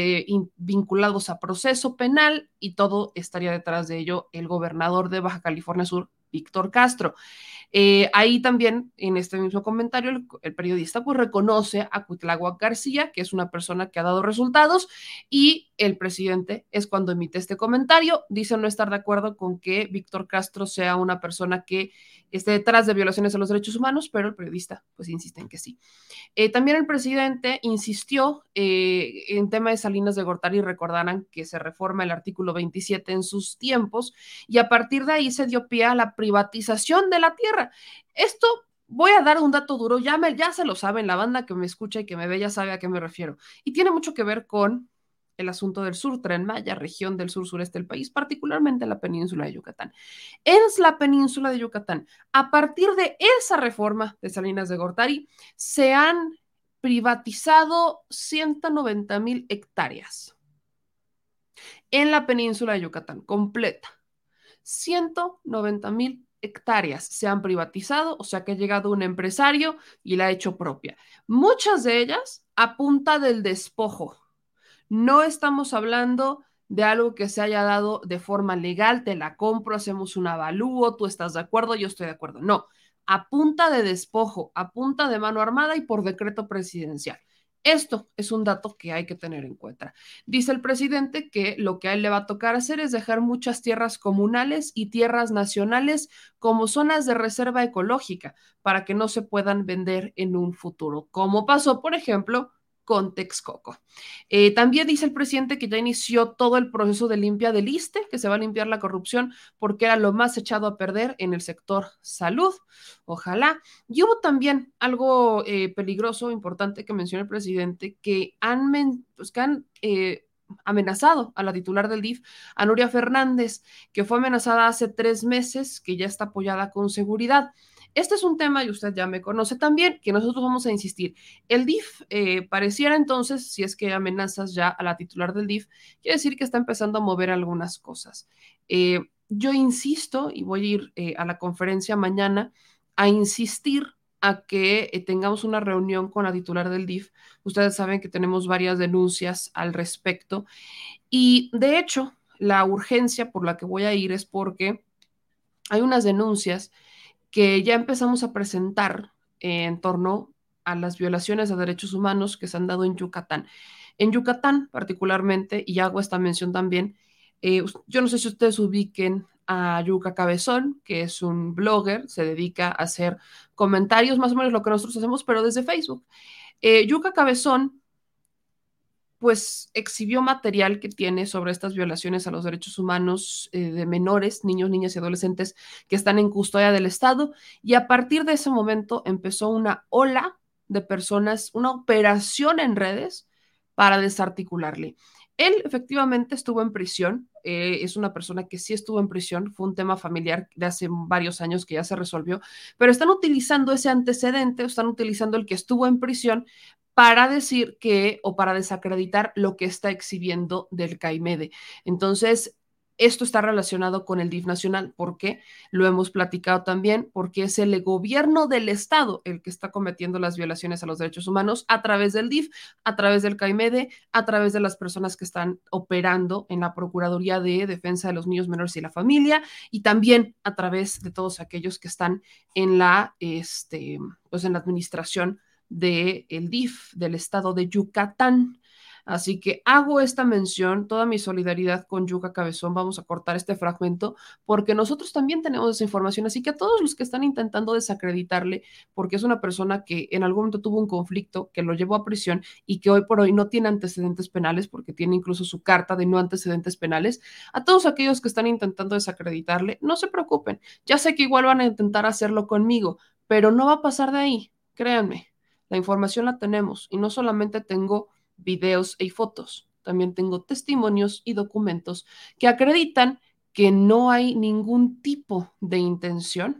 vinculados a proceso penal y todo estaría detrás de ello el gobernador de Baja California Sur, Víctor Castro. Ahí también, en este mismo comentario, el periodista pues reconoce a Cuitlagua García, que es una persona que ha dado resultados, y el presidente es cuando emite este comentario, dice no estar de acuerdo con que Víctor Castro sea una persona que esté detrás de violaciones a los derechos humanos, pero el periodista pues insiste en que sí. También el presidente insistió en tema de Salinas de Gortari, recordarán que se reforma el artículo 27 en sus tiempos y a partir de ahí se dio pie a la privatización de la tierra. Esto, voy a dar un dato duro, ya se lo saben, la banda que me escucha y que me ve ya sabe a qué me refiero, y tiene mucho que ver con el asunto del sur, Tren Maya, región del sur-sureste del país, particularmente la península de Yucatán. Es la península de Yucatán. A partir de esa reforma de Salinas de Gortari, se han privatizado 190,000 hectáreas en la península de Yucatán, completa. 190,000 hectáreas se han privatizado, o sea que ha llegado un empresario y la ha hecho propia. Muchas de ellas a punta del despojo. No estamos hablando de algo que se haya dado de forma legal, te la compro, hacemos un avalúo, tú estás de acuerdo, yo estoy de acuerdo. No, a punta de despojo, a punta de mano armada y por decreto presidencial. Esto es un dato que hay que tener en cuenta. Dice el presidente que lo que a él le va a tocar hacer es dejar muchas tierras comunales y tierras nacionales como zonas de reserva ecológica para que no se puedan vender en un futuro, como pasó, por ejemplo, con Texcoco. También dice el presidente que ya inició todo el proceso de limpia del ISSSTE, que se va a limpiar la corrupción porque era lo más echado a perder en el sector salud. Ojalá. Y hubo también algo peligroso, importante que menciona el presidente, que han amenazado a la titular del DIF, a Nuria Fernández, que fue amenazada hace 3 meses, que ya está apoyada con seguridad. Este es un tema, y usted ya me conoce también, que nosotros vamos a insistir. El DIF pareciera entonces, si es que amenazas ya a la titular del DIF, quiere decir que está empezando a mover algunas cosas. yo insisto, y voy a ir a la conferencia mañana a insistir a que tengamos una reunión con la titular del DIF. Ustedes saben que tenemos varias denuncias al respecto y de hecho la urgencia por la que voy a ir es porque hay unas denuncias que ya empezamos a presentar en torno a las violaciones a derechos humanos que se han dado en Yucatán. En Yucatán particularmente, y hago esta mención también, yo no sé si ustedes ubiquen a Yuca Cabezón, que es un blogger, se dedica a hacer comentarios, más o menos lo que nosotros hacemos, pero desde Facebook. Yuca Cabezón pues exhibió material que tiene sobre estas violaciones a los derechos humanos de menores, niños, niñas y adolescentes que están en custodia del Estado. Y a partir de ese momento empezó una ola de personas, una operación en redes para desarticularle. Él efectivamente estuvo en prisión, es una persona que sí estuvo en prisión, fue un tema familiar de hace varios años que ya se resolvió, pero están utilizando ese antecedente, están utilizando el que estuvo en prisión para decir que o para desacreditar lo que está exhibiendo del CAIMEDE. Entonces, esto está relacionado con el DIF nacional. ¿Por qué? Lo hemos platicado también, porque es el gobierno del Estado el que está cometiendo las violaciones a los derechos humanos a través del DIF, a través del CAIMEDE, a través de las personas que están operando en la Procuraduría de Defensa de los Niños Menores y la Familia, y también a través de todos aquellos que están en la, pues en la administración del DIF, del estado de Yucatán. Así que hago esta mención, toda mi solidaridad con Yuca Cabezón. Vamos a cortar este fragmento porque nosotros también tenemos esa información. Así que a todos los que están intentando desacreditarle, porque es una persona que en algún momento tuvo un conflicto que lo llevó a prisión y que hoy por hoy no tiene antecedentes penales, porque tiene incluso su carta de no antecedentes penales, a todos aquellos que están intentando desacreditarle, no se preocupen. Ya sé que igual van a intentar hacerlo conmigo, pero no va a pasar de ahí, créanme. La información la tenemos y no solamente tengo videos y fotos, también tengo testimonios y documentos que acreditan que no hay ningún tipo de intención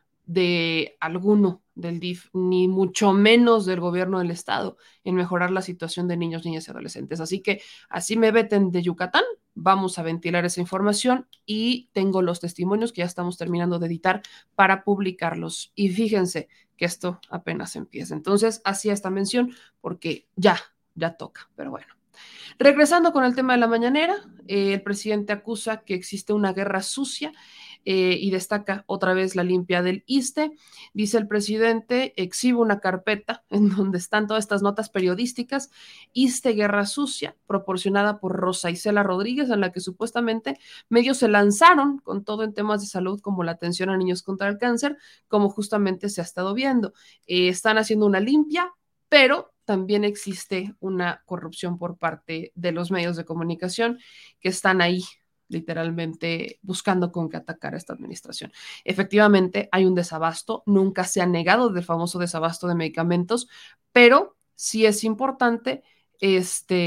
de alguno del DIF, ni mucho menos del gobierno del estado, en mejorar la situación de niños, niñas y adolescentes. Así que así me veten de Yucatán, vamos a ventilar esa información y tengo los testimonios que ya estamos terminando de editar para publicarlos. Y fíjense que esto apenas empieza. Entonces, hacía esta mención porque ya toca, pero bueno. Regresando con el tema de la mañanera, el presidente acusa que existe una guerra sucia y destaca otra vez la limpia del ISSSTE. Dice el presidente, exhibe una carpeta en donde están todas estas notas periodísticas, ISSSTE Guerra Sucia, proporcionada por Rosa Isela Rodríguez, en la que supuestamente medios se lanzaron con todo en temas de salud como la atención a niños contra el cáncer, como justamente se ha estado viendo. Están haciendo una limpia, pero también existe una corrupción por parte de los medios de comunicación que están ahí literalmente buscando con qué atacar a esta administración. Efectivamente, hay un desabasto, nunca se ha negado del famoso desabasto de medicamentos, pero sí es importante que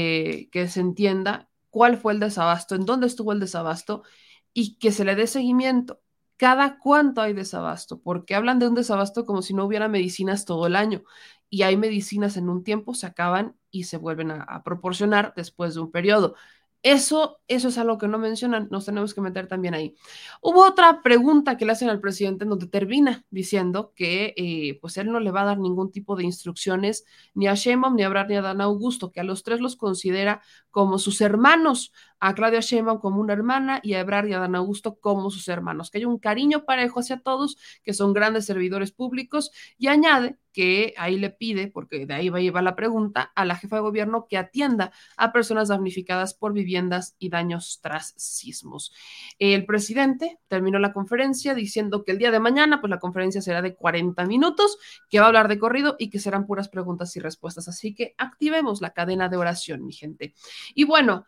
se entienda cuál fue el desabasto, en dónde estuvo el desabasto y que se le dé seguimiento. ¿Cada cuánto hay desabasto? Porque hablan de un desabasto como si no hubiera medicinas todo el año y hay medicinas en un tiempo, se acaban y se vuelven a proporcionar después de un periodo. Eso es algo que no mencionan, nos tenemos que meter también ahí. Hubo otra pregunta que le hacen al presidente en donde termina diciendo que pues él no le va a dar ningún tipo de instrucciones ni a Sheinbaum, ni a Ebrard, ni a Adán Augusto, que a los tres los considera como sus hermanos, a Claudia Sheinbaum como una hermana y a Ebrard y a Adán Augusto como sus hermanos, que hay un cariño parejo hacia todos, que son grandes servidores públicos, y añade que ahí le pide, porque de ahí va a llevar la pregunta, a la jefa de gobierno que atienda a personas damnificadas por viviendas y daños tras sismos. El presidente terminó la conferencia diciendo que el día de mañana, pues la conferencia será de 40 minutos, que va a hablar de corrido y que serán puras preguntas y respuestas. Así que activemos la cadena de oración, mi gente. Y bueno,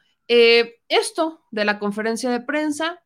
esto de la conferencia de prensa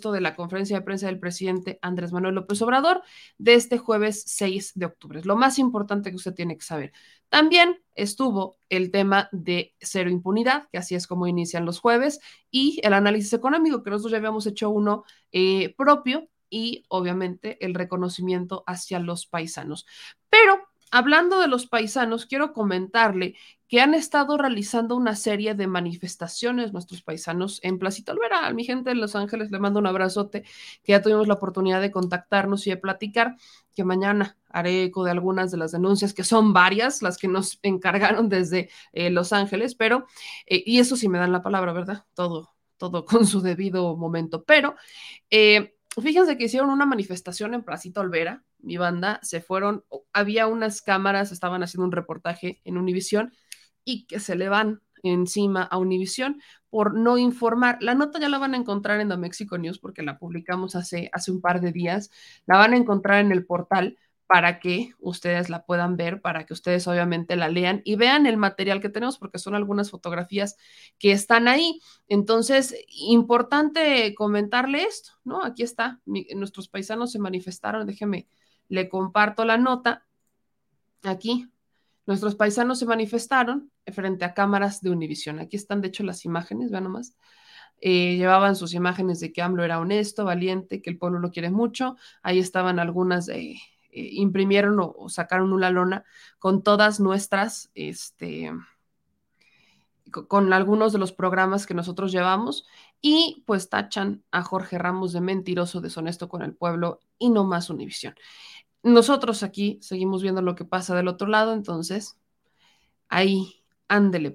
del presidente Andrés Manuel López Obrador de este jueves 6 de octubre. Es lo más importante que usted tiene que saber. También estuvo el tema de cero impunidad, que así es como inician los jueves, y el análisis económico, que nosotros ya habíamos hecho uno propio, y obviamente el reconocimiento hacia los paisanos. Pero hablando de los paisanos, quiero comentarle que han estado realizando una serie de manifestaciones nuestros paisanos en Placita Olvera. A mi gente de Los Ángeles le mando un abrazote, que ya tuvimos la oportunidad de contactarnos y de platicar, que mañana haré eco de algunas de las denuncias, que son varias las que nos encargaron desde Los Ángeles, pero, y eso sí me dan la palabra, ¿verdad? Todo con su debido momento, pero fíjense que hicieron una manifestación en Placita Olvera, mi banda, se fueron, había unas cámaras, estaban haciendo un reportaje en Univisión y que se le van encima a Univisión por no informar. La nota ya la van a encontrar en The Mexico News porque la publicamos hace un par de días. La van a encontrar en el portal para que ustedes la puedan ver, para que ustedes obviamente la lean y vean el material que tenemos, porque son algunas fotografías que están ahí. Entonces, importante comentarle esto, ¿no? Aquí está, nuestros paisanos se manifestaron, déjeme, le comparto la nota. Aquí, nuestros paisanos se manifestaron frente a cámaras de Univisión. Aquí están, de hecho, las imágenes, vean nomás. Llevaban sus imágenes de que AMLO era honesto, valiente, que el pueblo lo quiere mucho. Ahí estaban algunas, imprimieron o sacaron una lona con todas nuestras, con algunos de los programas que nosotros llevamos y pues tachan a Jorge Ramos de mentiroso, deshonesto con el pueblo y no más Univisión. Nosotros aquí seguimos viendo lo que pasa del otro lado, entonces ahí, ándele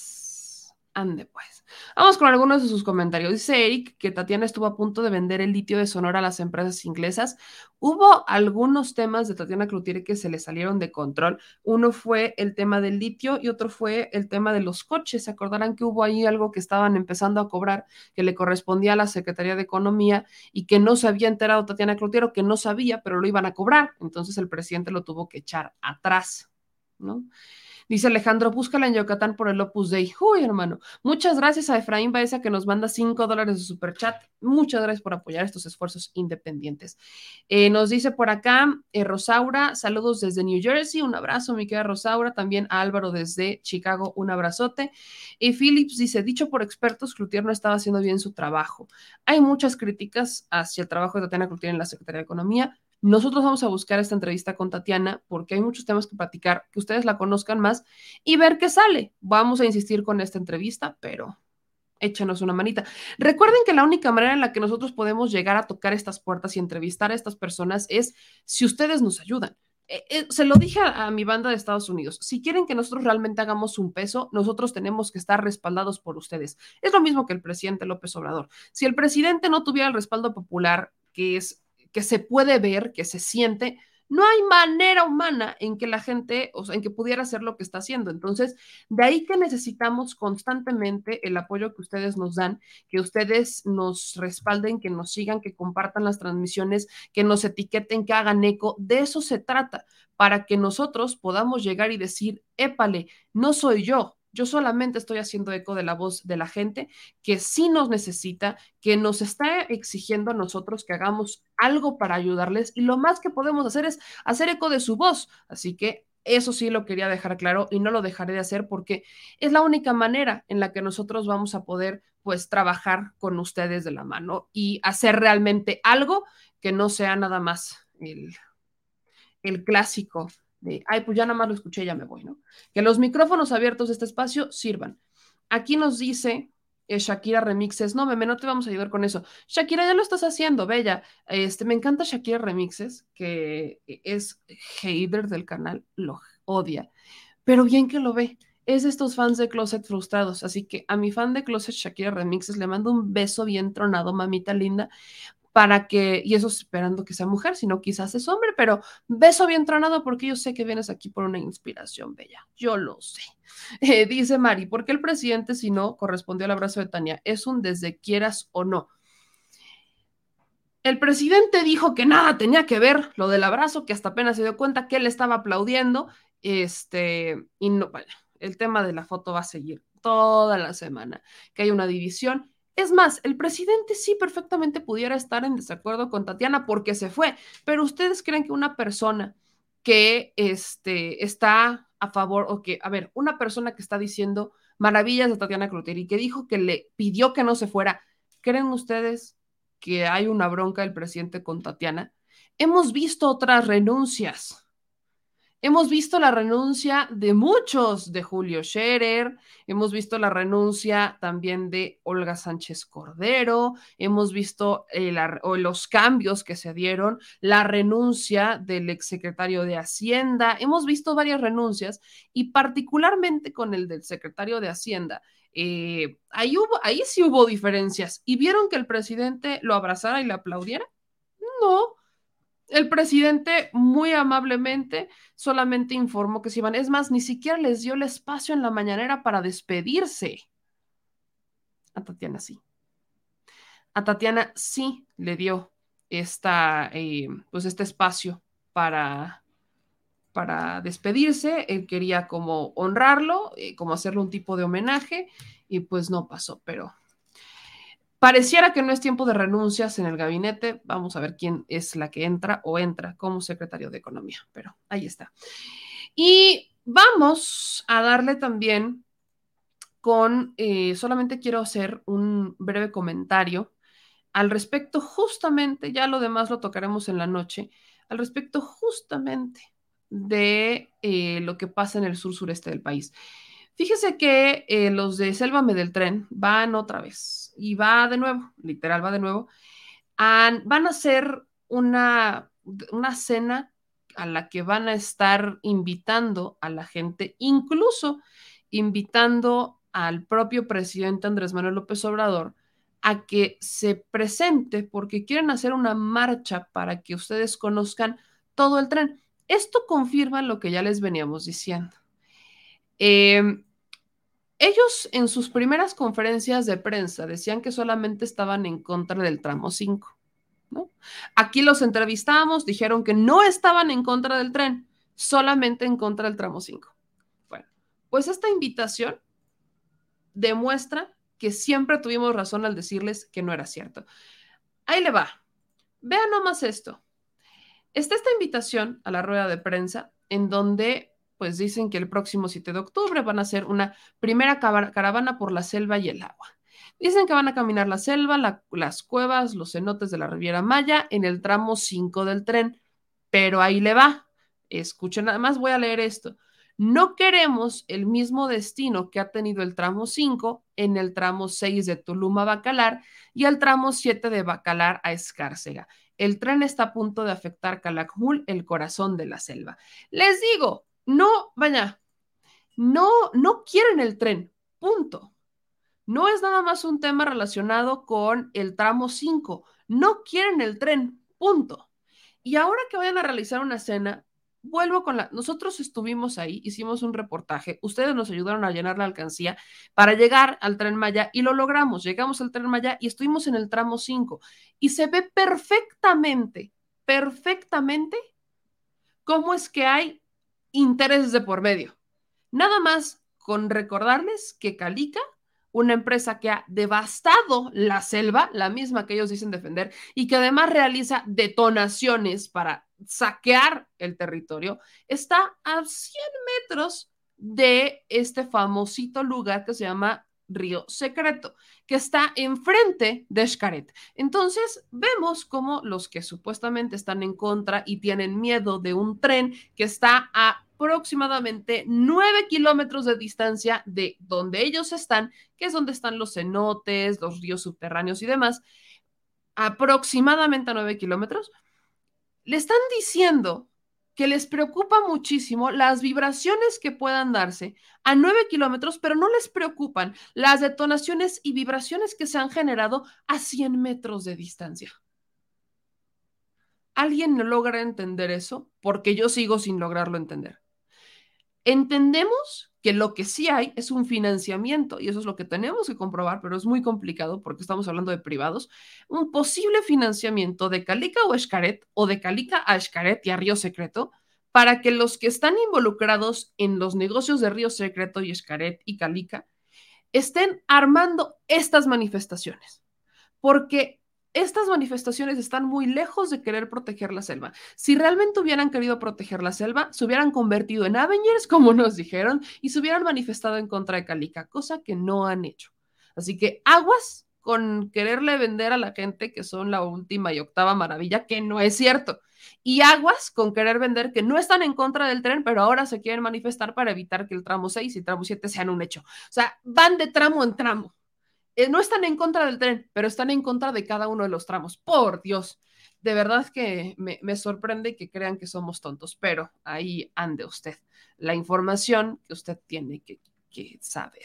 pues, ande pues. Vamos con algunos de sus comentarios. Dice Eric que Tatiana estuvo a punto de vender el litio de Sonora a las empresas inglesas. Hubo algunos temas de Tatiana Cloutier que se le salieron de control. Uno fue el tema del litio y otro fue el tema de los coches. Se acordarán que hubo ahí algo que estaban empezando a cobrar que le correspondía a la Secretaría de Economía y que no se había enterado Tatiana Cloutier, o que no sabía, pero lo iban a cobrar. Entonces el presidente lo tuvo que echar atrás, ¿no? Dice Alejandro, búscala en Yucatán por el Opus Dei. Uy, hermano. Muchas gracias a Efraín Baeza que nos manda $5 de superchat. Muchas gracias por apoyar estos esfuerzos independientes. Nos dice por acá Rosaura, saludos desde New Jersey. Un abrazo, mi querida Rosaura. También a Álvaro desde Chicago, un abrazote. Y Phillips dice, dicho por expertos, Cloutier no estaba haciendo bien su trabajo. Hay muchas críticas hacia el trabajo de Tatiana Cloutier en la Secretaría de Economía. Nosotros vamos a buscar esta entrevista con Tatiana porque hay muchos temas que platicar, que ustedes la conozcan más y ver qué sale. Vamos a insistir con esta entrevista, pero échenos una manita. Recuerden que la única manera en la que nosotros podemos llegar a tocar estas puertas y entrevistar a estas personas es si ustedes nos ayudan. Se lo dije a mi banda de Estados Unidos, si quieren que nosotros realmente hagamos un peso, nosotros tenemos que estar respaldados por ustedes. Es lo mismo que el presidente López Obrador. Si el presidente no tuviera el respaldo popular, que se puede ver, que se siente, no hay manera humana en que la gente, o sea, en que pudiera hacer lo que está haciendo. Entonces, de ahí que necesitamos constantemente el apoyo que ustedes nos dan, que ustedes nos respalden, que nos sigan, que compartan las transmisiones, que nos etiqueten, que hagan eco. De eso se trata, para que nosotros podamos llegar y decir, épale, no soy yo solamente estoy haciendo eco de la voz de la gente que sí nos necesita, que nos está exigiendo a nosotros que hagamos algo para ayudarles y lo más que podemos hacer es hacer eco de su voz. Así que eso sí lo quería dejar claro y no lo dejaré de hacer porque es la única manera en la que nosotros vamos a poder pues trabajar con ustedes de la mano y hacer realmente algo que no sea nada más el clásico de, ay, pues ya nada más lo escuché, ya me voy, ¿no? Que los micrófonos abiertos de este espacio sirvan. Aquí nos dice Shakira Remixes, no, meme, no te vamos a ayudar con eso. Shakira, ya lo estás haciendo, bella. Me encanta Shakira Remixes, que es hater del canal, lo odia, pero bien que lo ve. Es de estos fans de Closet frustrados, así que a mi fan de Closet Shakira Remixes le mando un beso bien tronado, mamita linda, para que, y eso esperando que sea mujer, sino quizás es hombre, pero beso bien tronado porque yo sé que vienes aquí por una inspiración bella, yo lo sé. Dice Mari, ¿por qué el presidente si no correspondió al abrazo de Tania? Es un desde quieras o no. El presidente dijo que nada tenía que ver lo del abrazo, que hasta apenas se dio cuenta que él estaba aplaudiendo, y no, bueno, el tema de la foto va a seguir toda la semana, que hay una división. Es más, el presidente sí perfectamente pudiera estar en desacuerdo con Tatiana porque se fue, pero ¿ustedes creen que una persona que está a favor, o que, a ver, una persona que está diciendo maravillas de Tatiana Cloutier y que dijo que le pidió que no se fuera, ¿creen ustedes que hay una bronca del presidente con Tatiana? Hemos visto otras renuncias. Hemos visto la renuncia de muchos, de Julio Scherer, hemos visto la renuncia también de Olga Sánchez Cordero, hemos visto los cambios que se dieron, la renuncia del exsecretario de Hacienda, hemos visto varias renuncias y particularmente con el del secretario de Hacienda. Ahí sí hubo diferencias. ¿Y vieron que el presidente lo abrazara y le aplaudiera? No. El presidente muy amablemente solamente informó que se iban. Es más, ni siquiera les dio el espacio en la mañanera para despedirse. A Tatiana sí. A Tatiana sí le dio pues este espacio para despedirse. Él quería como honrarlo, como hacerle un tipo de homenaje, y pues no pasó, pero pareciera que no es tiempo de renuncias en el gabinete. Vamos a ver quién es la que entra o entra como secretario de Economía, pero ahí está. Y vamos a darle también solamente quiero hacer un breve comentario al respecto justamente, ya lo demás lo tocaremos en la noche, al respecto justamente de lo que pasa en el sur-sureste del país. Fíjese que los de Sélvame del Tren van otra vez y va de nuevo, literal va de nuevo. Van a hacer una cena a la que van a estar invitando a la gente, incluso invitando al propio presidente Andrés Manuel López Obrador a que se presente porque quieren hacer una marcha para que ustedes conozcan todo el tren. Esto confirma lo que ya les veníamos diciendo. Ellos en sus primeras conferencias de prensa decían que solamente estaban en contra del tramo 5, ¿no? Aquí los entrevistamos, dijeron que no estaban en contra del tren, solamente en contra del tramo 5. Bueno, pues esta invitación demuestra que siempre tuvimos razón al decirles que no era cierto. Ahí le va. Vean nomás esto. Está esta invitación a la rueda de prensa en donde pues dicen que el próximo 7 de octubre van a hacer una primera caravana por la selva y el agua. Dicen que van a caminar la selva, las cuevas, los cenotes de la Riviera Maya en el tramo 5 del tren. Pero ahí le va. Escuchen, nada más voy a leer esto. No queremos el mismo destino que ha tenido el tramo 5 en el tramo 6 de Tulum a Bacalar y el tramo 7 de Bacalar a Escárcega. El tren está a punto de afectar Calakmul, el corazón de la selva. Les digo, no quieren el tren, punto. No es nada más un tema relacionado con el tramo 5, no quieren el tren, punto. Y ahora que vayan a realizar una cena, vuelvo con nosotros estuvimos ahí, hicimos un reportaje, ustedes nos ayudaron a llenar la alcancía para llegar al Tren Maya y lo logramos, llegamos al Tren Maya y estuvimos en el tramo 5 y se ve perfectamente cómo es que hay intereses de por medio. Nada más con recordarles que Calica, una empresa que ha devastado la selva, la misma que ellos dicen defender, y que además realiza detonaciones para saquear el territorio, está a 100 metros de este famosito lugar que se llama Río Secreto, que está enfrente de Xcaret. Entonces, vemos cómo los que supuestamente están en contra y tienen miedo de un tren que está a aproximadamente 9 kilómetros de distancia de donde ellos están, que es donde están los cenotes, los ríos subterráneos y demás, aproximadamente a 9 kilómetros, le están diciendo que les preocupa muchísimo las vibraciones que puedan darse a 9 kilómetros, pero no les preocupan las detonaciones y vibraciones que se han generado a 100 metros de distancia. ¿Alguien no logra entender eso? Porque yo sigo sin lograrlo entender. Entendemos que lo que sí hay es un financiamiento y eso es lo que tenemos que comprobar, pero es muy complicado porque estamos hablando de privados, un posible financiamiento de Calica o Xcaret o de Calica a Xcaret y a Río Secreto para que los que están involucrados en los negocios de Río Secreto y Xcaret y Calica estén armando estas manifestaciones, porque estas manifestaciones están muy lejos de querer proteger la selva. Si realmente hubieran querido proteger la selva, se hubieran convertido en Avengers, como nos dijeron, y se hubieran manifestado en contra de Calica, cosa que no han hecho. Así que aguas con quererle vender a la gente que son la última y octava maravilla, que no es cierto. Y aguas con querer vender que no están en contra del tren, pero ahora se quieren manifestar para evitar que el tramo 6 y tramo 7 sean un hecho. O sea, van de tramo en tramo. No están en contra del tren, pero están en contra de cada uno de los tramos. Por Dios, de verdad que me sorprende que crean que somos tontos, pero ahí ande usted. La información que usted tiene que saber.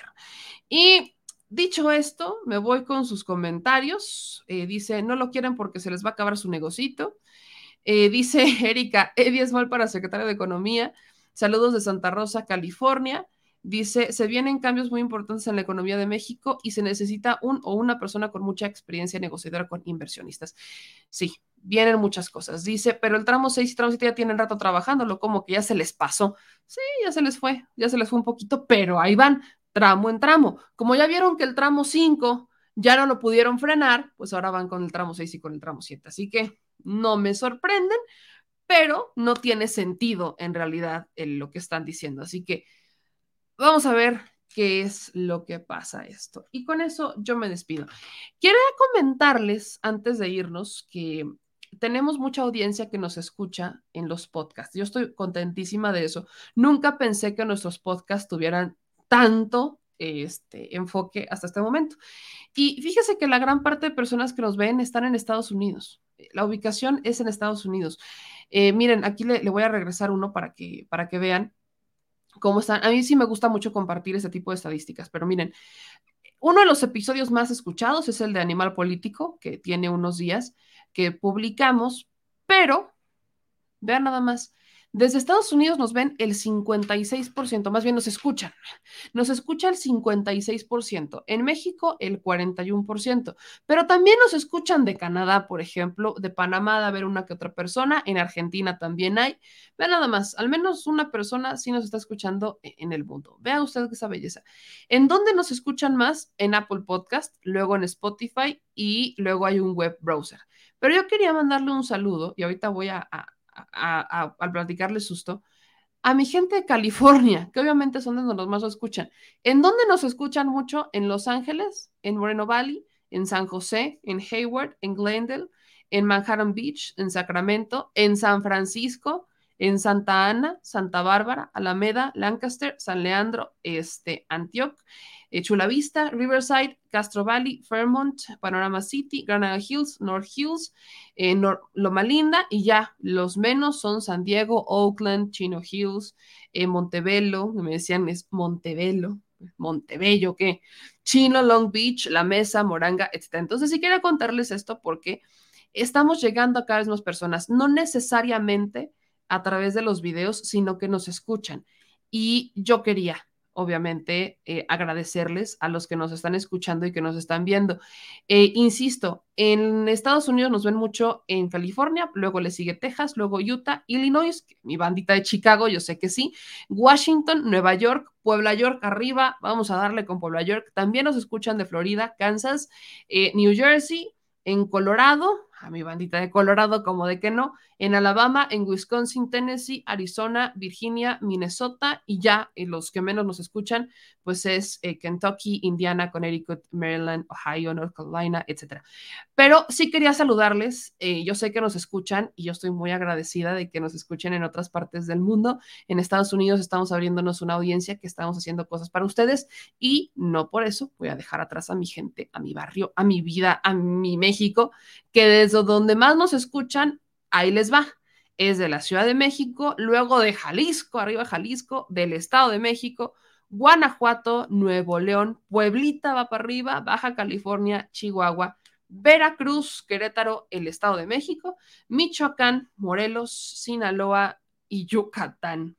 Y dicho esto, me voy con sus comentarios. Dice, no lo quieren porque se les va a acabar su negocito. Dice Erika, Eddie Small para secretario de Economía. Saludos de Santa Rosa, California. Dice, se vienen cambios muy importantes en la economía de México y se necesita un o una persona con mucha experiencia negociadora con inversionistas. Sí, vienen muchas cosas. Dice, pero el tramo 6 y tramo 7 ya tienen rato trabajándolo, como que ya se les pasó. Sí, ya se les fue un poquito, pero ahí van, tramo en tramo. Como ya vieron que el tramo 5 ya no lo pudieron frenar, pues ahora van con el tramo 6 y con el tramo 7. Así que no me sorprenden, pero no tiene sentido en realidad lo que están diciendo. Así que vamos a ver qué es lo que pasa esto. Y con eso yo me despido. Quiero comentarles antes de irnos que tenemos mucha audiencia que nos escucha en los podcasts. Yo estoy contentísima de eso. Nunca pensé que nuestros podcasts tuvieran tanto enfoque hasta este momento. Y fíjese que la gran parte de personas que nos ven están en Estados Unidos. La ubicación es en Estados Unidos. Miren, aquí le voy a regresar uno para que vean cómo están. A mí sí me gusta mucho compartir este tipo de estadísticas, pero miren, uno de los episodios más escuchados es el de Animal Político, que tiene unos días que publicamos, pero vean nada más, desde Estados Unidos nos ven el 56%, más bien nos escucha el 56%, en México el 41%, pero también nos escuchan de Canadá, por ejemplo, de Panamá, de haber una que otra persona, en Argentina también hay, vean nada más, al menos una persona sí nos está escuchando en el mundo, vean ustedes esa belleza. ¿En dónde nos escuchan más? En Apple Podcast, luego en Spotify y luego hay un web browser. Pero yo quería mandarle un saludo y ahorita voy al platicarles susto, a mi gente de California, que obviamente son donde los más lo escuchan. ¿En dónde nos escuchan mucho? En Los Ángeles, en Moreno Valley, en San José, en Hayward, en Glendale, en Manhattan Beach, en Sacramento, en San Francisco, en Santa Ana, Santa Bárbara, Alameda, Lancaster, San Leandro, Antioch, Chula Vista, Riverside, Castro Valley, Fairmont, Panorama City, Granada Hills, North Hills, Loma Linda, y ya los menos son San Diego, Oakland, Chino Hills, Montebello, me decían es Montebello, ¿qué? Chino, Long Beach, La Mesa, Moranga, etc. Entonces sí quería contarles esto porque estamos llegando a cada vez más personas, no necesariamente a través de los videos, sino que nos escuchan. Y yo quería obviamente agradecerles a los que nos están escuchando y que nos están viendo. Insisto, en Estados Unidos nos ven mucho en California, luego le sigue Texas, luego Utah, Illinois, mi bandita de Chicago, yo sé que sí, Washington, Nueva York, Puebla York, arriba, vamos a darle con Puebla York, también nos escuchan de Florida, Kansas, New Jersey, en Colorado, a mi bandita de Colorado, como de que no, en Alabama, en Wisconsin, Tennessee, Arizona, Virginia, Minnesota, y ya los que menos nos escuchan, pues es Kentucky, Indiana, Connecticut, Maryland, Ohio, North Carolina, etc. Pero sí quería saludarles, yo sé que nos escuchan y yo estoy muy agradecida de que nos escuchen en otras partes del mundo. En Estados Unidos estamos abriéndonos una audiencia que estamos haciendo cosas para ustedes y no por eso voy a dejar atrás a mi gente, a mi barrio, a mi vida, a mi México, que desde donde más nos escuchan, ahí les va. Es de la Ciudad de México, luego de Jalisco, arriba Jalisco, del Estado de México, Guanajuato, Nuevo León, Pueblita va para arriba, Baja California, Chihuahua, Veracruz, Querétaro, el Estado de México, Michoacán, Morelos, Sinaloa y Yucatán.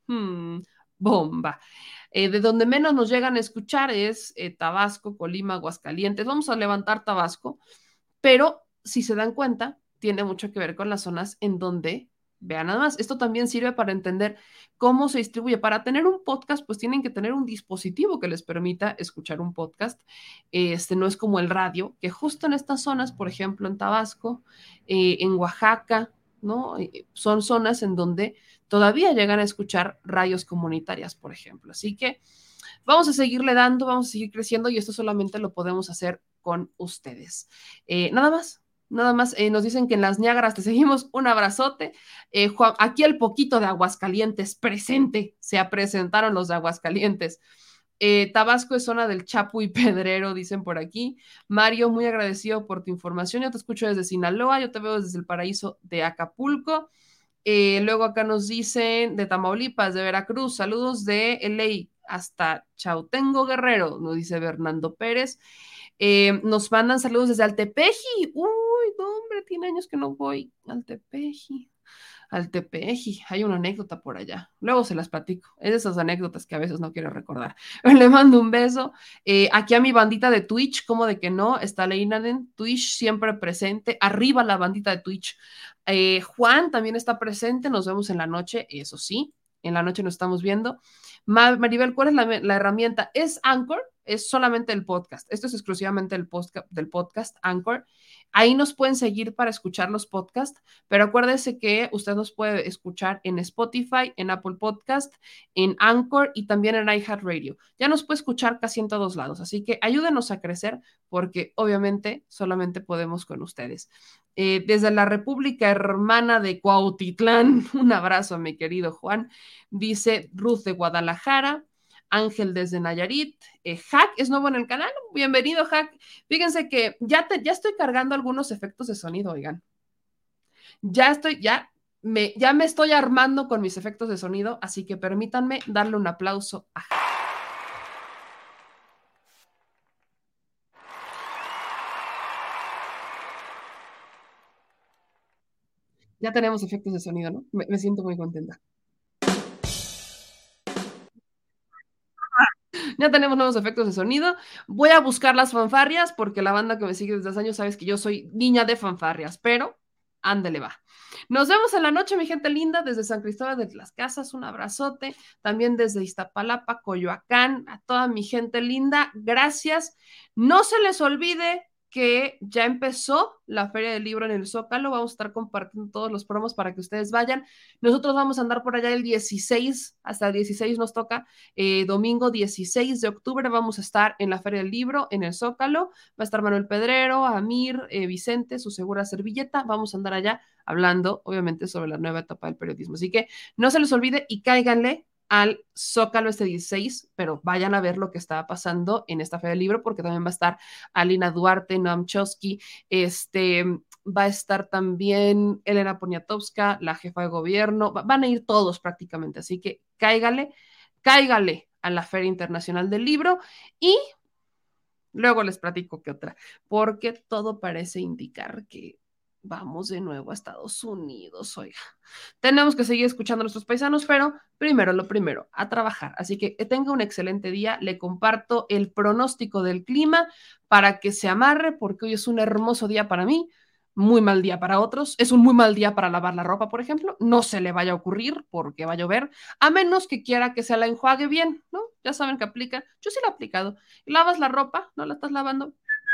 Bomba. De donde menos nos llegan a escuchar es Tabasco, Colima, Aguascalientes. Vamos a levantar Tabasco, pero si se dan cuenta, tiene mucho que ver con las zonas en donde, vean nada más, esto también sirve para entender cómo se distribuye. Para tener un podcast, pues tienen que tener un dispositivo que les permita escuchar un podcast. No es como el radio, que justo en estas zonas, por ejemplo, en Tabasco, en Oaxaca, ¿no? Son zonas en donde todavía llegan a escuchar radios comunitarias, por ejemplo. Así que vamos a seguirle dando, vamos a seguir creciendo y esto solamente lo podemos hacer con ustedes. Nada más. Nos dicen que en las Niágaras te seguimos, un abrazote. Juan, aquí el poquito de Aguascalientes presente, se presentaron los de Aguascalientes. Tabasco es zona del Chapu y Pedrero, dicen por aquí. Mario, muy agradecido por tu información, yo te escucho desde Sinaloa, yo te veo desde el paraíso de Acapulco. Luego acá nos dicen de Tamaulipas, de Veracruz, saludos de LA hasta Chautengo Guerrero, nos dice Bernardo Pérez. Nos mandan saludos desde Altepeji. Uy, no, hombre, tiene años que no voy al Tepeji. Hay una anécdota por allá. Luego se las platico. Es de esas anécdotas que a veces no quiero recordar. Le mando un beso. Aquí a mi bandita de Twitch, como de que no, está Leinaden, Twitch siempre presente. Arriba la bandita de Twitch. Juan también está presente. Nos vemos en la noche, eso sí. En la noche nos estamos viendo. Maribel, ¿cuál es la herramienta? Es Anchor, es solamente el podcast. Esto es exclusivamente del podcast Anchor. Ahí nos pueden seguir para escuchar los podcasts, pero acuérdense que usted nos puede escuchar en Spotify, en Apple Podcast, en Anchor y también en iHeartRadio. Ya nos puede escuchar casi en todos lados, así que ayúdenos a crecer porque obviamente solamente podemos con ustedes. Desde la República Hermana de Cuautitlán, un abrazo a mi querido Juan, dice Ruth de Guadalajara. Ángel desde Nayarit, Hack es nuevo en el canal, bienvenido Hack. Fíjense que ya estoy cargando algunos efectos de sonido, oigan. Ya me estoy armando con mis efectos de sonido, así que permítanme darle un aplauso a Hack. Ya tenemos efectos de sonido, ¿no? Me siento muy contenta. Ya tenemos nuevos efectos de sonido. Voy a buscar las fanfarrias porque la banda que me sigue desde hace años sabes que yo soy niña de fanfarrias, pero ándele va. Nos vemos en la noche, mi gente linda, desde San Cristóbal de las Casas, un abrazote. También desde Iztapalapa, Coyoacán, a toda mi gente linda, gracias. No se les olvide que ya empezó la Feria del Libro en el Zócalo, vamos a estar compartiendo todos los promos para que ustedes vayan. Nosotros vamos a andar por allá el 16, hasta el 16 nos toca, domingo 16 de octubre vamos a estar en la Feria del Libro en el Zócalo, va a estar Manuel Pedrero, Amir, Vicente, su segura servilleta, vamos a andar allá hablando obviamente sobre la nueva etapa del periodismo, así que no se les olvide y cáiganle al Zócalo este 16, pero vayan a ver lo que está pasando en esta Feria del Libro, porque también va a estar Alina Duarte, Noam Chomsky, va a estar también Elena Poniatowska, la jefa de gobierno, van a ir todos prácticamente, así que cáigale a la Feria Internacional del Libro y luego les platico qué otra, porque todo parece indicar que vamos de nuevo a Estados Unidos, oiga. Tenemos que seguir escuchando a nuestros paisanos, pero primero lo primero, a trabajar. Así que tenga un excelente día. Le comparto el pronóstico del clima para que se amarre, porque hoy es un hermoso día para mí, muy mal día para otros. Es un muy mal día para lavar la ropa, por ejemplo. No se le vaya a ocurrir porque va a llover, a menos que quiera que se la enjuague bien, ¿no? Ya saben que aplica. Yo sí lo he aplicado. Lavas la ropa, no la estás lavando.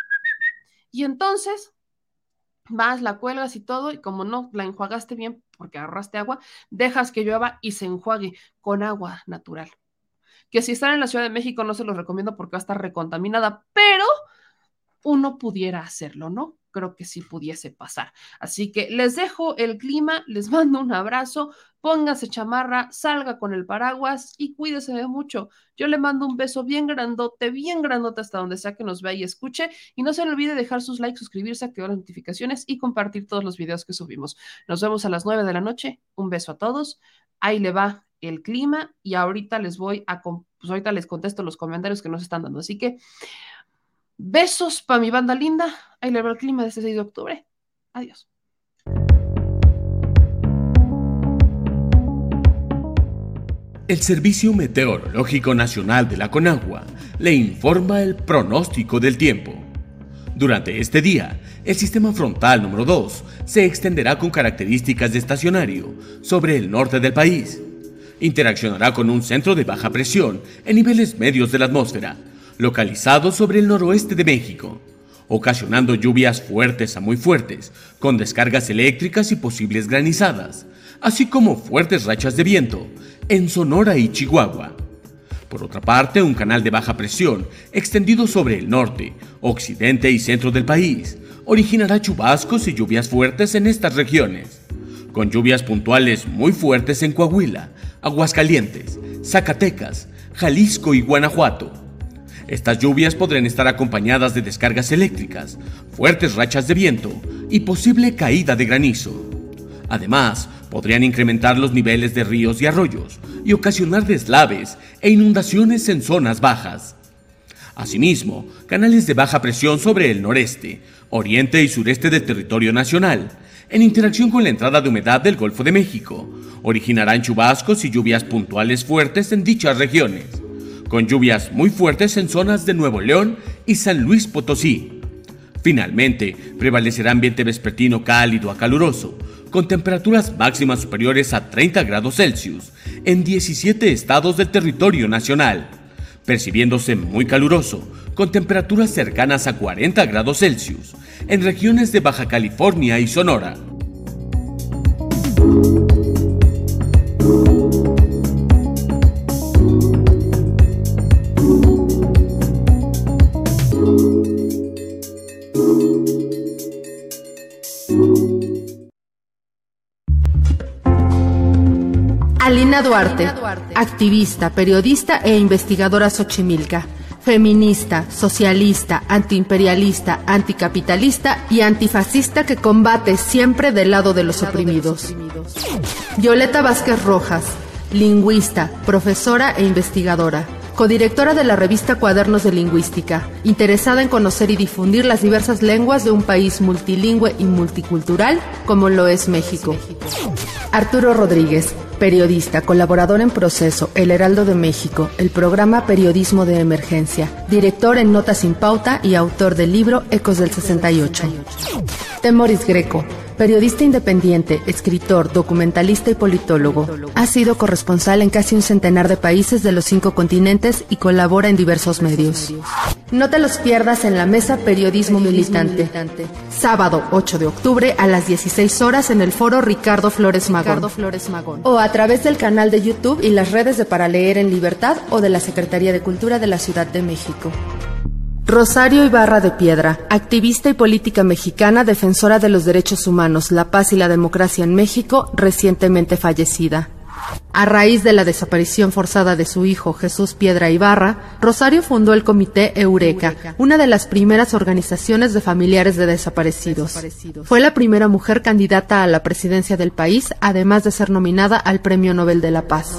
Y entonces vas, la cuelgas y todo, y como no la enjuagaste bien porque ahorraste agua, dejas que llueva y se enjuague con agua natural. Que si están en la Ciudad de México no se los recomiendo porque va a estar recontaminada, pero uno pudiera hacerlo, ¿no? Creo que sí pudiese pasar. Así que les dejo el clima, les mando un abrazo, póngase chamarra, salga con el paraguas y cuídese de mucho. Yo le mando un beso bien grandote hasta donde sea que nos vea y escuche. Y no se le olvide dejar sus likes, suscribirse, activar las notificaciones y compartir todos los videos que subimos. Nos vemos a las 9 de la noche. Un beso a todos. Ahí le va el clima y ahorita les ahorita les contesto los comentarios que nos están dando. Así que besos para mi banda linda. Ahí le va el clima de este 6 de octubre. Adiós. El Servicio Meteorológico Nacional de la Conagua le informa el pronóstico del tiempo. Durante este día, el sistema frontal número 2 se extenderá con características de estacionario sobre el norte del país. Interaccionará con un centro de baja presión en niveles medios de la atmósfera, localizado sobre el noroeste de México, ocasionando lluvias fuertes a muy fuertes, con descargas eléctricas y posibles granizadas, así como fuertes rachas de viento en Sonora y Chihuahua. Por otra parte, un canal de baja presión extendido sobre el norte, occidente y centro del país originará chubascos y lluvias fuertes en estas regiones, con lluvias puntuales muy fuertes en Coahuila, Aguascalientes, Zacatecas, Jalisco y Guanajuato. Estas lluvias podrán estar acompañadas de descargas eléctricas, fuertes rachas de viento y posible caída de granizo. Además, podrían incrementar los niveles de ríos y arroyos y ocasionar deslaves e inundaciones en zonas bajas. Asimismo, canales de baja presión sobre el noreste, oriente y sureste del territorio nacional, en interacción con la entrada de humedad del Golfo de México, originarán chubascos y lluvias puntuales fuertes en dichas regiones, con lluvias muy fuertes en zonas de Nuevo León y San Luis Potosí. Finalmente, prevalecerá ambiente vespertino cálido a caluroso, con temperaturas máximas superiores a 30 grados Celsius en 17 estados del territorio nacional, percibiéndose muy caluroso, con temperaturas cercanas a 40 grados Celsius en regiones de Baja California y Sonora. Alina Duarte, activista, periodista e investigadora xochimilca, feminista, socialista, antiimperialista, anticapitalista y antifascista que combate siempre del lado de los oprimidos. Violeta Vázquez Rojas, lingüista, profesora e investigadora, codirectora de la revista Cuadernos de Lingüística, interesada en conocer y difundir las diversas lenguas de un país multilingüe y multicultural como lo es México. Arturo Rodríguez, periodista, colaborador en Proceso, El Heraldo de México, el programa Periodismo de Emergencia, director en Notas sin Pauta y autor del libro Ecos del 68. Temoris Greco, periodista independiente, escritor, documentalista y politólogo. Ha sido corresponsal en casi un centenar de países de los 5 continentes y colabora en diversos medios. No te los pierdas en la mesa Periodismo Militante. Sábado 8 de octubre a las 16 horas en el foro Ricardo Flores Magón. O a través del canal de YouTube y las redes de Para Leer en Libertad o de la Secretaría de Cultura de la Ciudad de México. Rosario Ibarra de Piedra, activista y política mexicana, defensora de los derechos humanos, la paz y la democracia en México, recientemente fallecida. A raíz de la desaparición forzada de su hijo Jesús Piedra Ibarra, Rosario fundó el Comité Eureka, una de las primeras organizaciones de familiares de desaparecidos. Fue la primera mujer candidata a la presidencia del país, además de ser nominada al Premio Nobel de la Paz.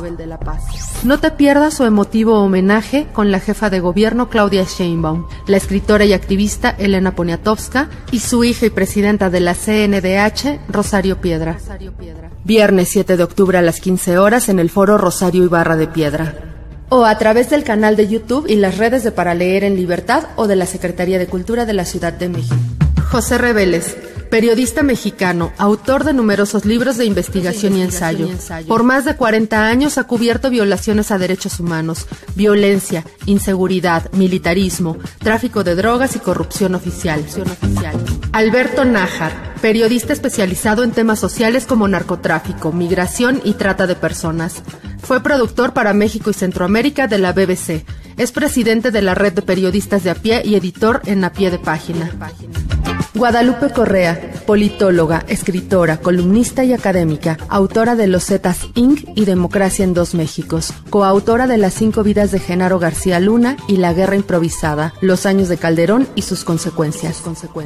No te pierdas su emotivo homenaje con la jefa de gobierno Claudia Sheinbaum, la escritora y activista Elena Poniatowska y su hija y presidenta de la CNDH, Rosario Piedra. Viernes 7 de octubre a las 15 horas en el foro Rosario Ibarra de Piedra. O a través del canal de YouTube y las redes de Para Leer en Libertad o de la Secretaría de Cultura de la Ciudad de México. José Reveles, periodista mexicano, autor de numerosos libros de investigación y ensayo. Por más de 40 años ha cubierto violaciones a derechos humanos, violencia, inseguridad, militarismo, tráfico de drogas y corrupción oficial. Alberto Nájar, periodista especializado en temas sociales como narcotráfico, migración y trata de personas. Fue productor para México y Centroamérica de la BBC. Es presidente de la Red de Periodistas de a Pie y editor en A Pie de Página. Guadalupe Correa, politóloga, escritora, columnista y académica, autora de Los Zetas Inc. y Democracia en Dos Méxicos, coautora de Las 5 vidas de Genaro García Luna y La guerra improvisada, Los años de Calderón y sus consecuencias.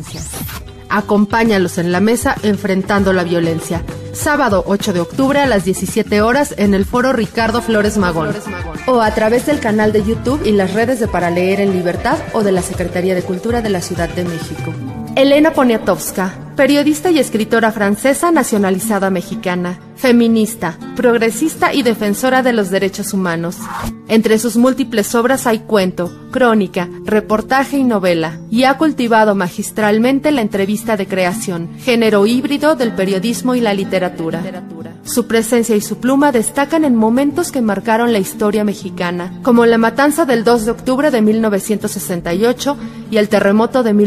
Acompáñalos en la mesa Enfrentando la Violencia. Sábado 8 de octubre a las 17 horas en el foro Ricardo Flores Magón. O a través del canal de YouTube y las redes de Para Leer en Libertad o de la Secretaría de Cultura de la Ciudad de México. Elena Poniatowska, periodista y escritora francesa nacionalizada mexicana, feminista, progresista y defensora de los derechos humanos. Entre sus múltiples obras hay cuento, crónica, reportaje y novela, y ha cultivado magistralmente la entrevista de creación, género híbrido del periodismo y la literatura. Su presencia y su pluma destacan en momentos que marcaron la historia mexicana, como la matanza del 2 de octubre de 1968 y el terremoto de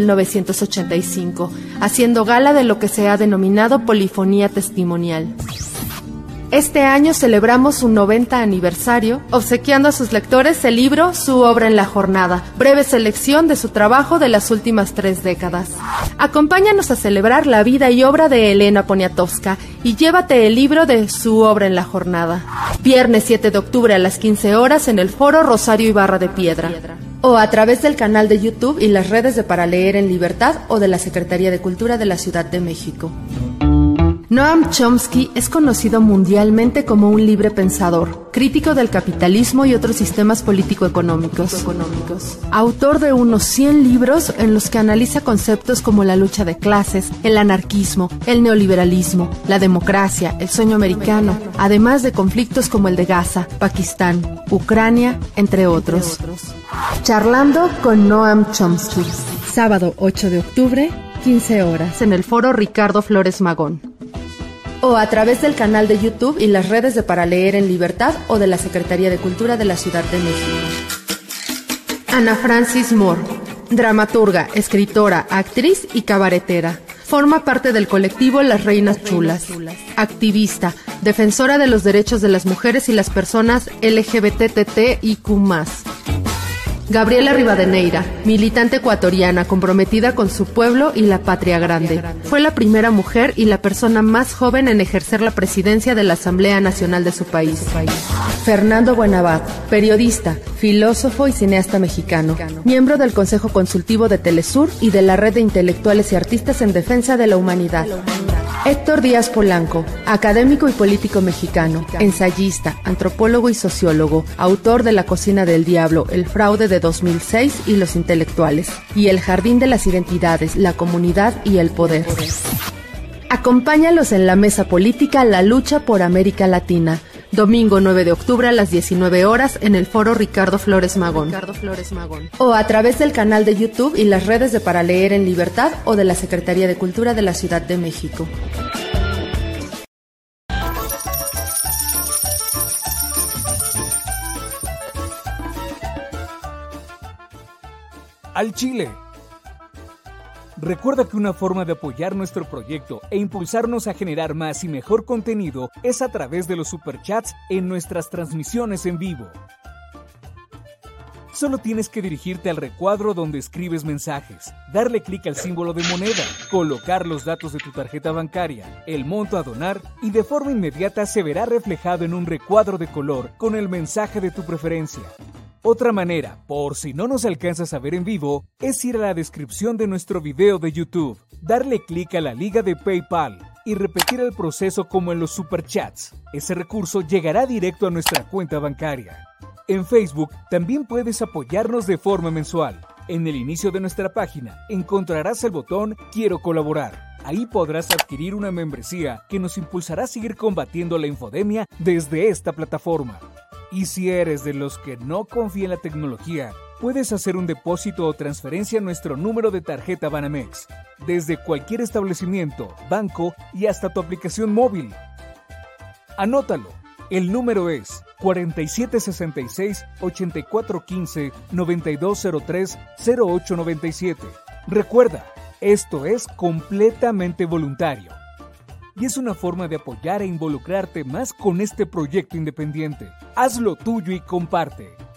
1985, haciendo gala de lo que se ha denominado polifonía testimonial. Este año celebramos su 90 aniversario, obsequiando a sus lectores el libro Su obra en la jornada, breve selección de su trabajo de las últimas 3 décadas. Acompáñanos a celebrar la vida y obra de Elena Poniatowska y llévate el libro de Su obra en la jornada. Viernes 7 de octubre a las 15 horas en el Foro Rosario Ibarra de Piedra. O a través del canal de YouTube y las redes de Para Leer en Libertad o de la Secretaría de Cultura de la Ciudad de México. Noam Chomsky es conocido mundialmente como un libre pensador, crítico del capitalismo y otros sistemas político-económicos. Autor de unos 100 libros en los que analiza conceptos como la lucha de clases, el anarquismo, el neoliberalismo, la democracia, el sueño americano, además de conflictos como el de Gaza, Pakistán, Ucrania, entre otros. Charlando con Noam Chomsky. Sábado 8 de octubre, 15 horas, en el Foro Ricardo Flores Magón. O a través del canal de YouTube y las redes de Para Leer en Libertad o de la Secretaría de Cultura de la Ciudad de México. Ana Francis Moore, dramaturga, escritora, actriz y cabaretera. Forma parte del colectivo Las Reinas Chulas. Activista, defensora de los derechos de las mujeres y las personas LGBTTIQ+. Gabriela Rivadeneira, militante ecuatoriana comprometida con su pueblo y la patria grande. Fue la primera mujer y la persona más joven en ejercer la presidencia de la Asamblea Nacional de su país. Fernando Buenabad, periodista, filósofo y cineasta mexicano, miembro del Consejo Consultivo de Telesur y de la Red de Intelectuales y Artistas en Defensa de la Humanidad. Héctor Díaz Polanco, académico y político mexicano, ensayista, antropólogo y sociólogo, autor de La cocina del diablo, El fraude de 2006 y Los intelectuales, y El jardín de las identidades, la comunidad y el poder. Acompáñalos en la mesa política La lucha por América Latina, domingo 9 de octubre a las 19 horas en el Foro Ricardo Flores Magón. O a través del canal de YouTube y las redes de Para Leer en Libertad o de la Secretaría de Cultura de la Ciudad de México. Al Chile. Recuerda que una forma de apoyar nuestro proyecto e impulsarnos a generar más y mejor contenido es a través de los superchats en nuestras transmisiones en vivo. Solo tienes que dirigirte al recuadro donde escribes mensajes, darle clic al símbolo de moneda, colocar los datos de tu tarjeta bancaria, el monto a donar y de forma inmediata se verá reflejado en un recuadro de color con el mensaje de tu preferencia. Otra manera, por si no nos alcanzas a ver en vivo, es ir a la descripción de nuestro video de YouTube, darle clic a la liga de PayPal y repetir el proceso como en los superchats. Ese recurso llegará directo a nuestra cuenta bancaria. En Facebook también puedes apoyarnos de forma mensual. En el inicio de nuestra página encontrarás el botón Quiero colaborar. Ahí podrás adquirir una membresía que nos impulsará a seguir combatiendo la infodemia desde esta plataforma. Y si eres de los que no confía en la tecnología, puedes hacer un depósito o transferencia a nuestro número de tarjeta Banamex, desde cualquier establecimiento, banco y hasta tu aplicación móvil. Anótalo, el número es 4766-8415-9203-0897. Recuerda, esto es completamente voluntario. Y es una forma de apoyar e involucrarte más con este proyecto independiente. Hazlo tuyo y comparte.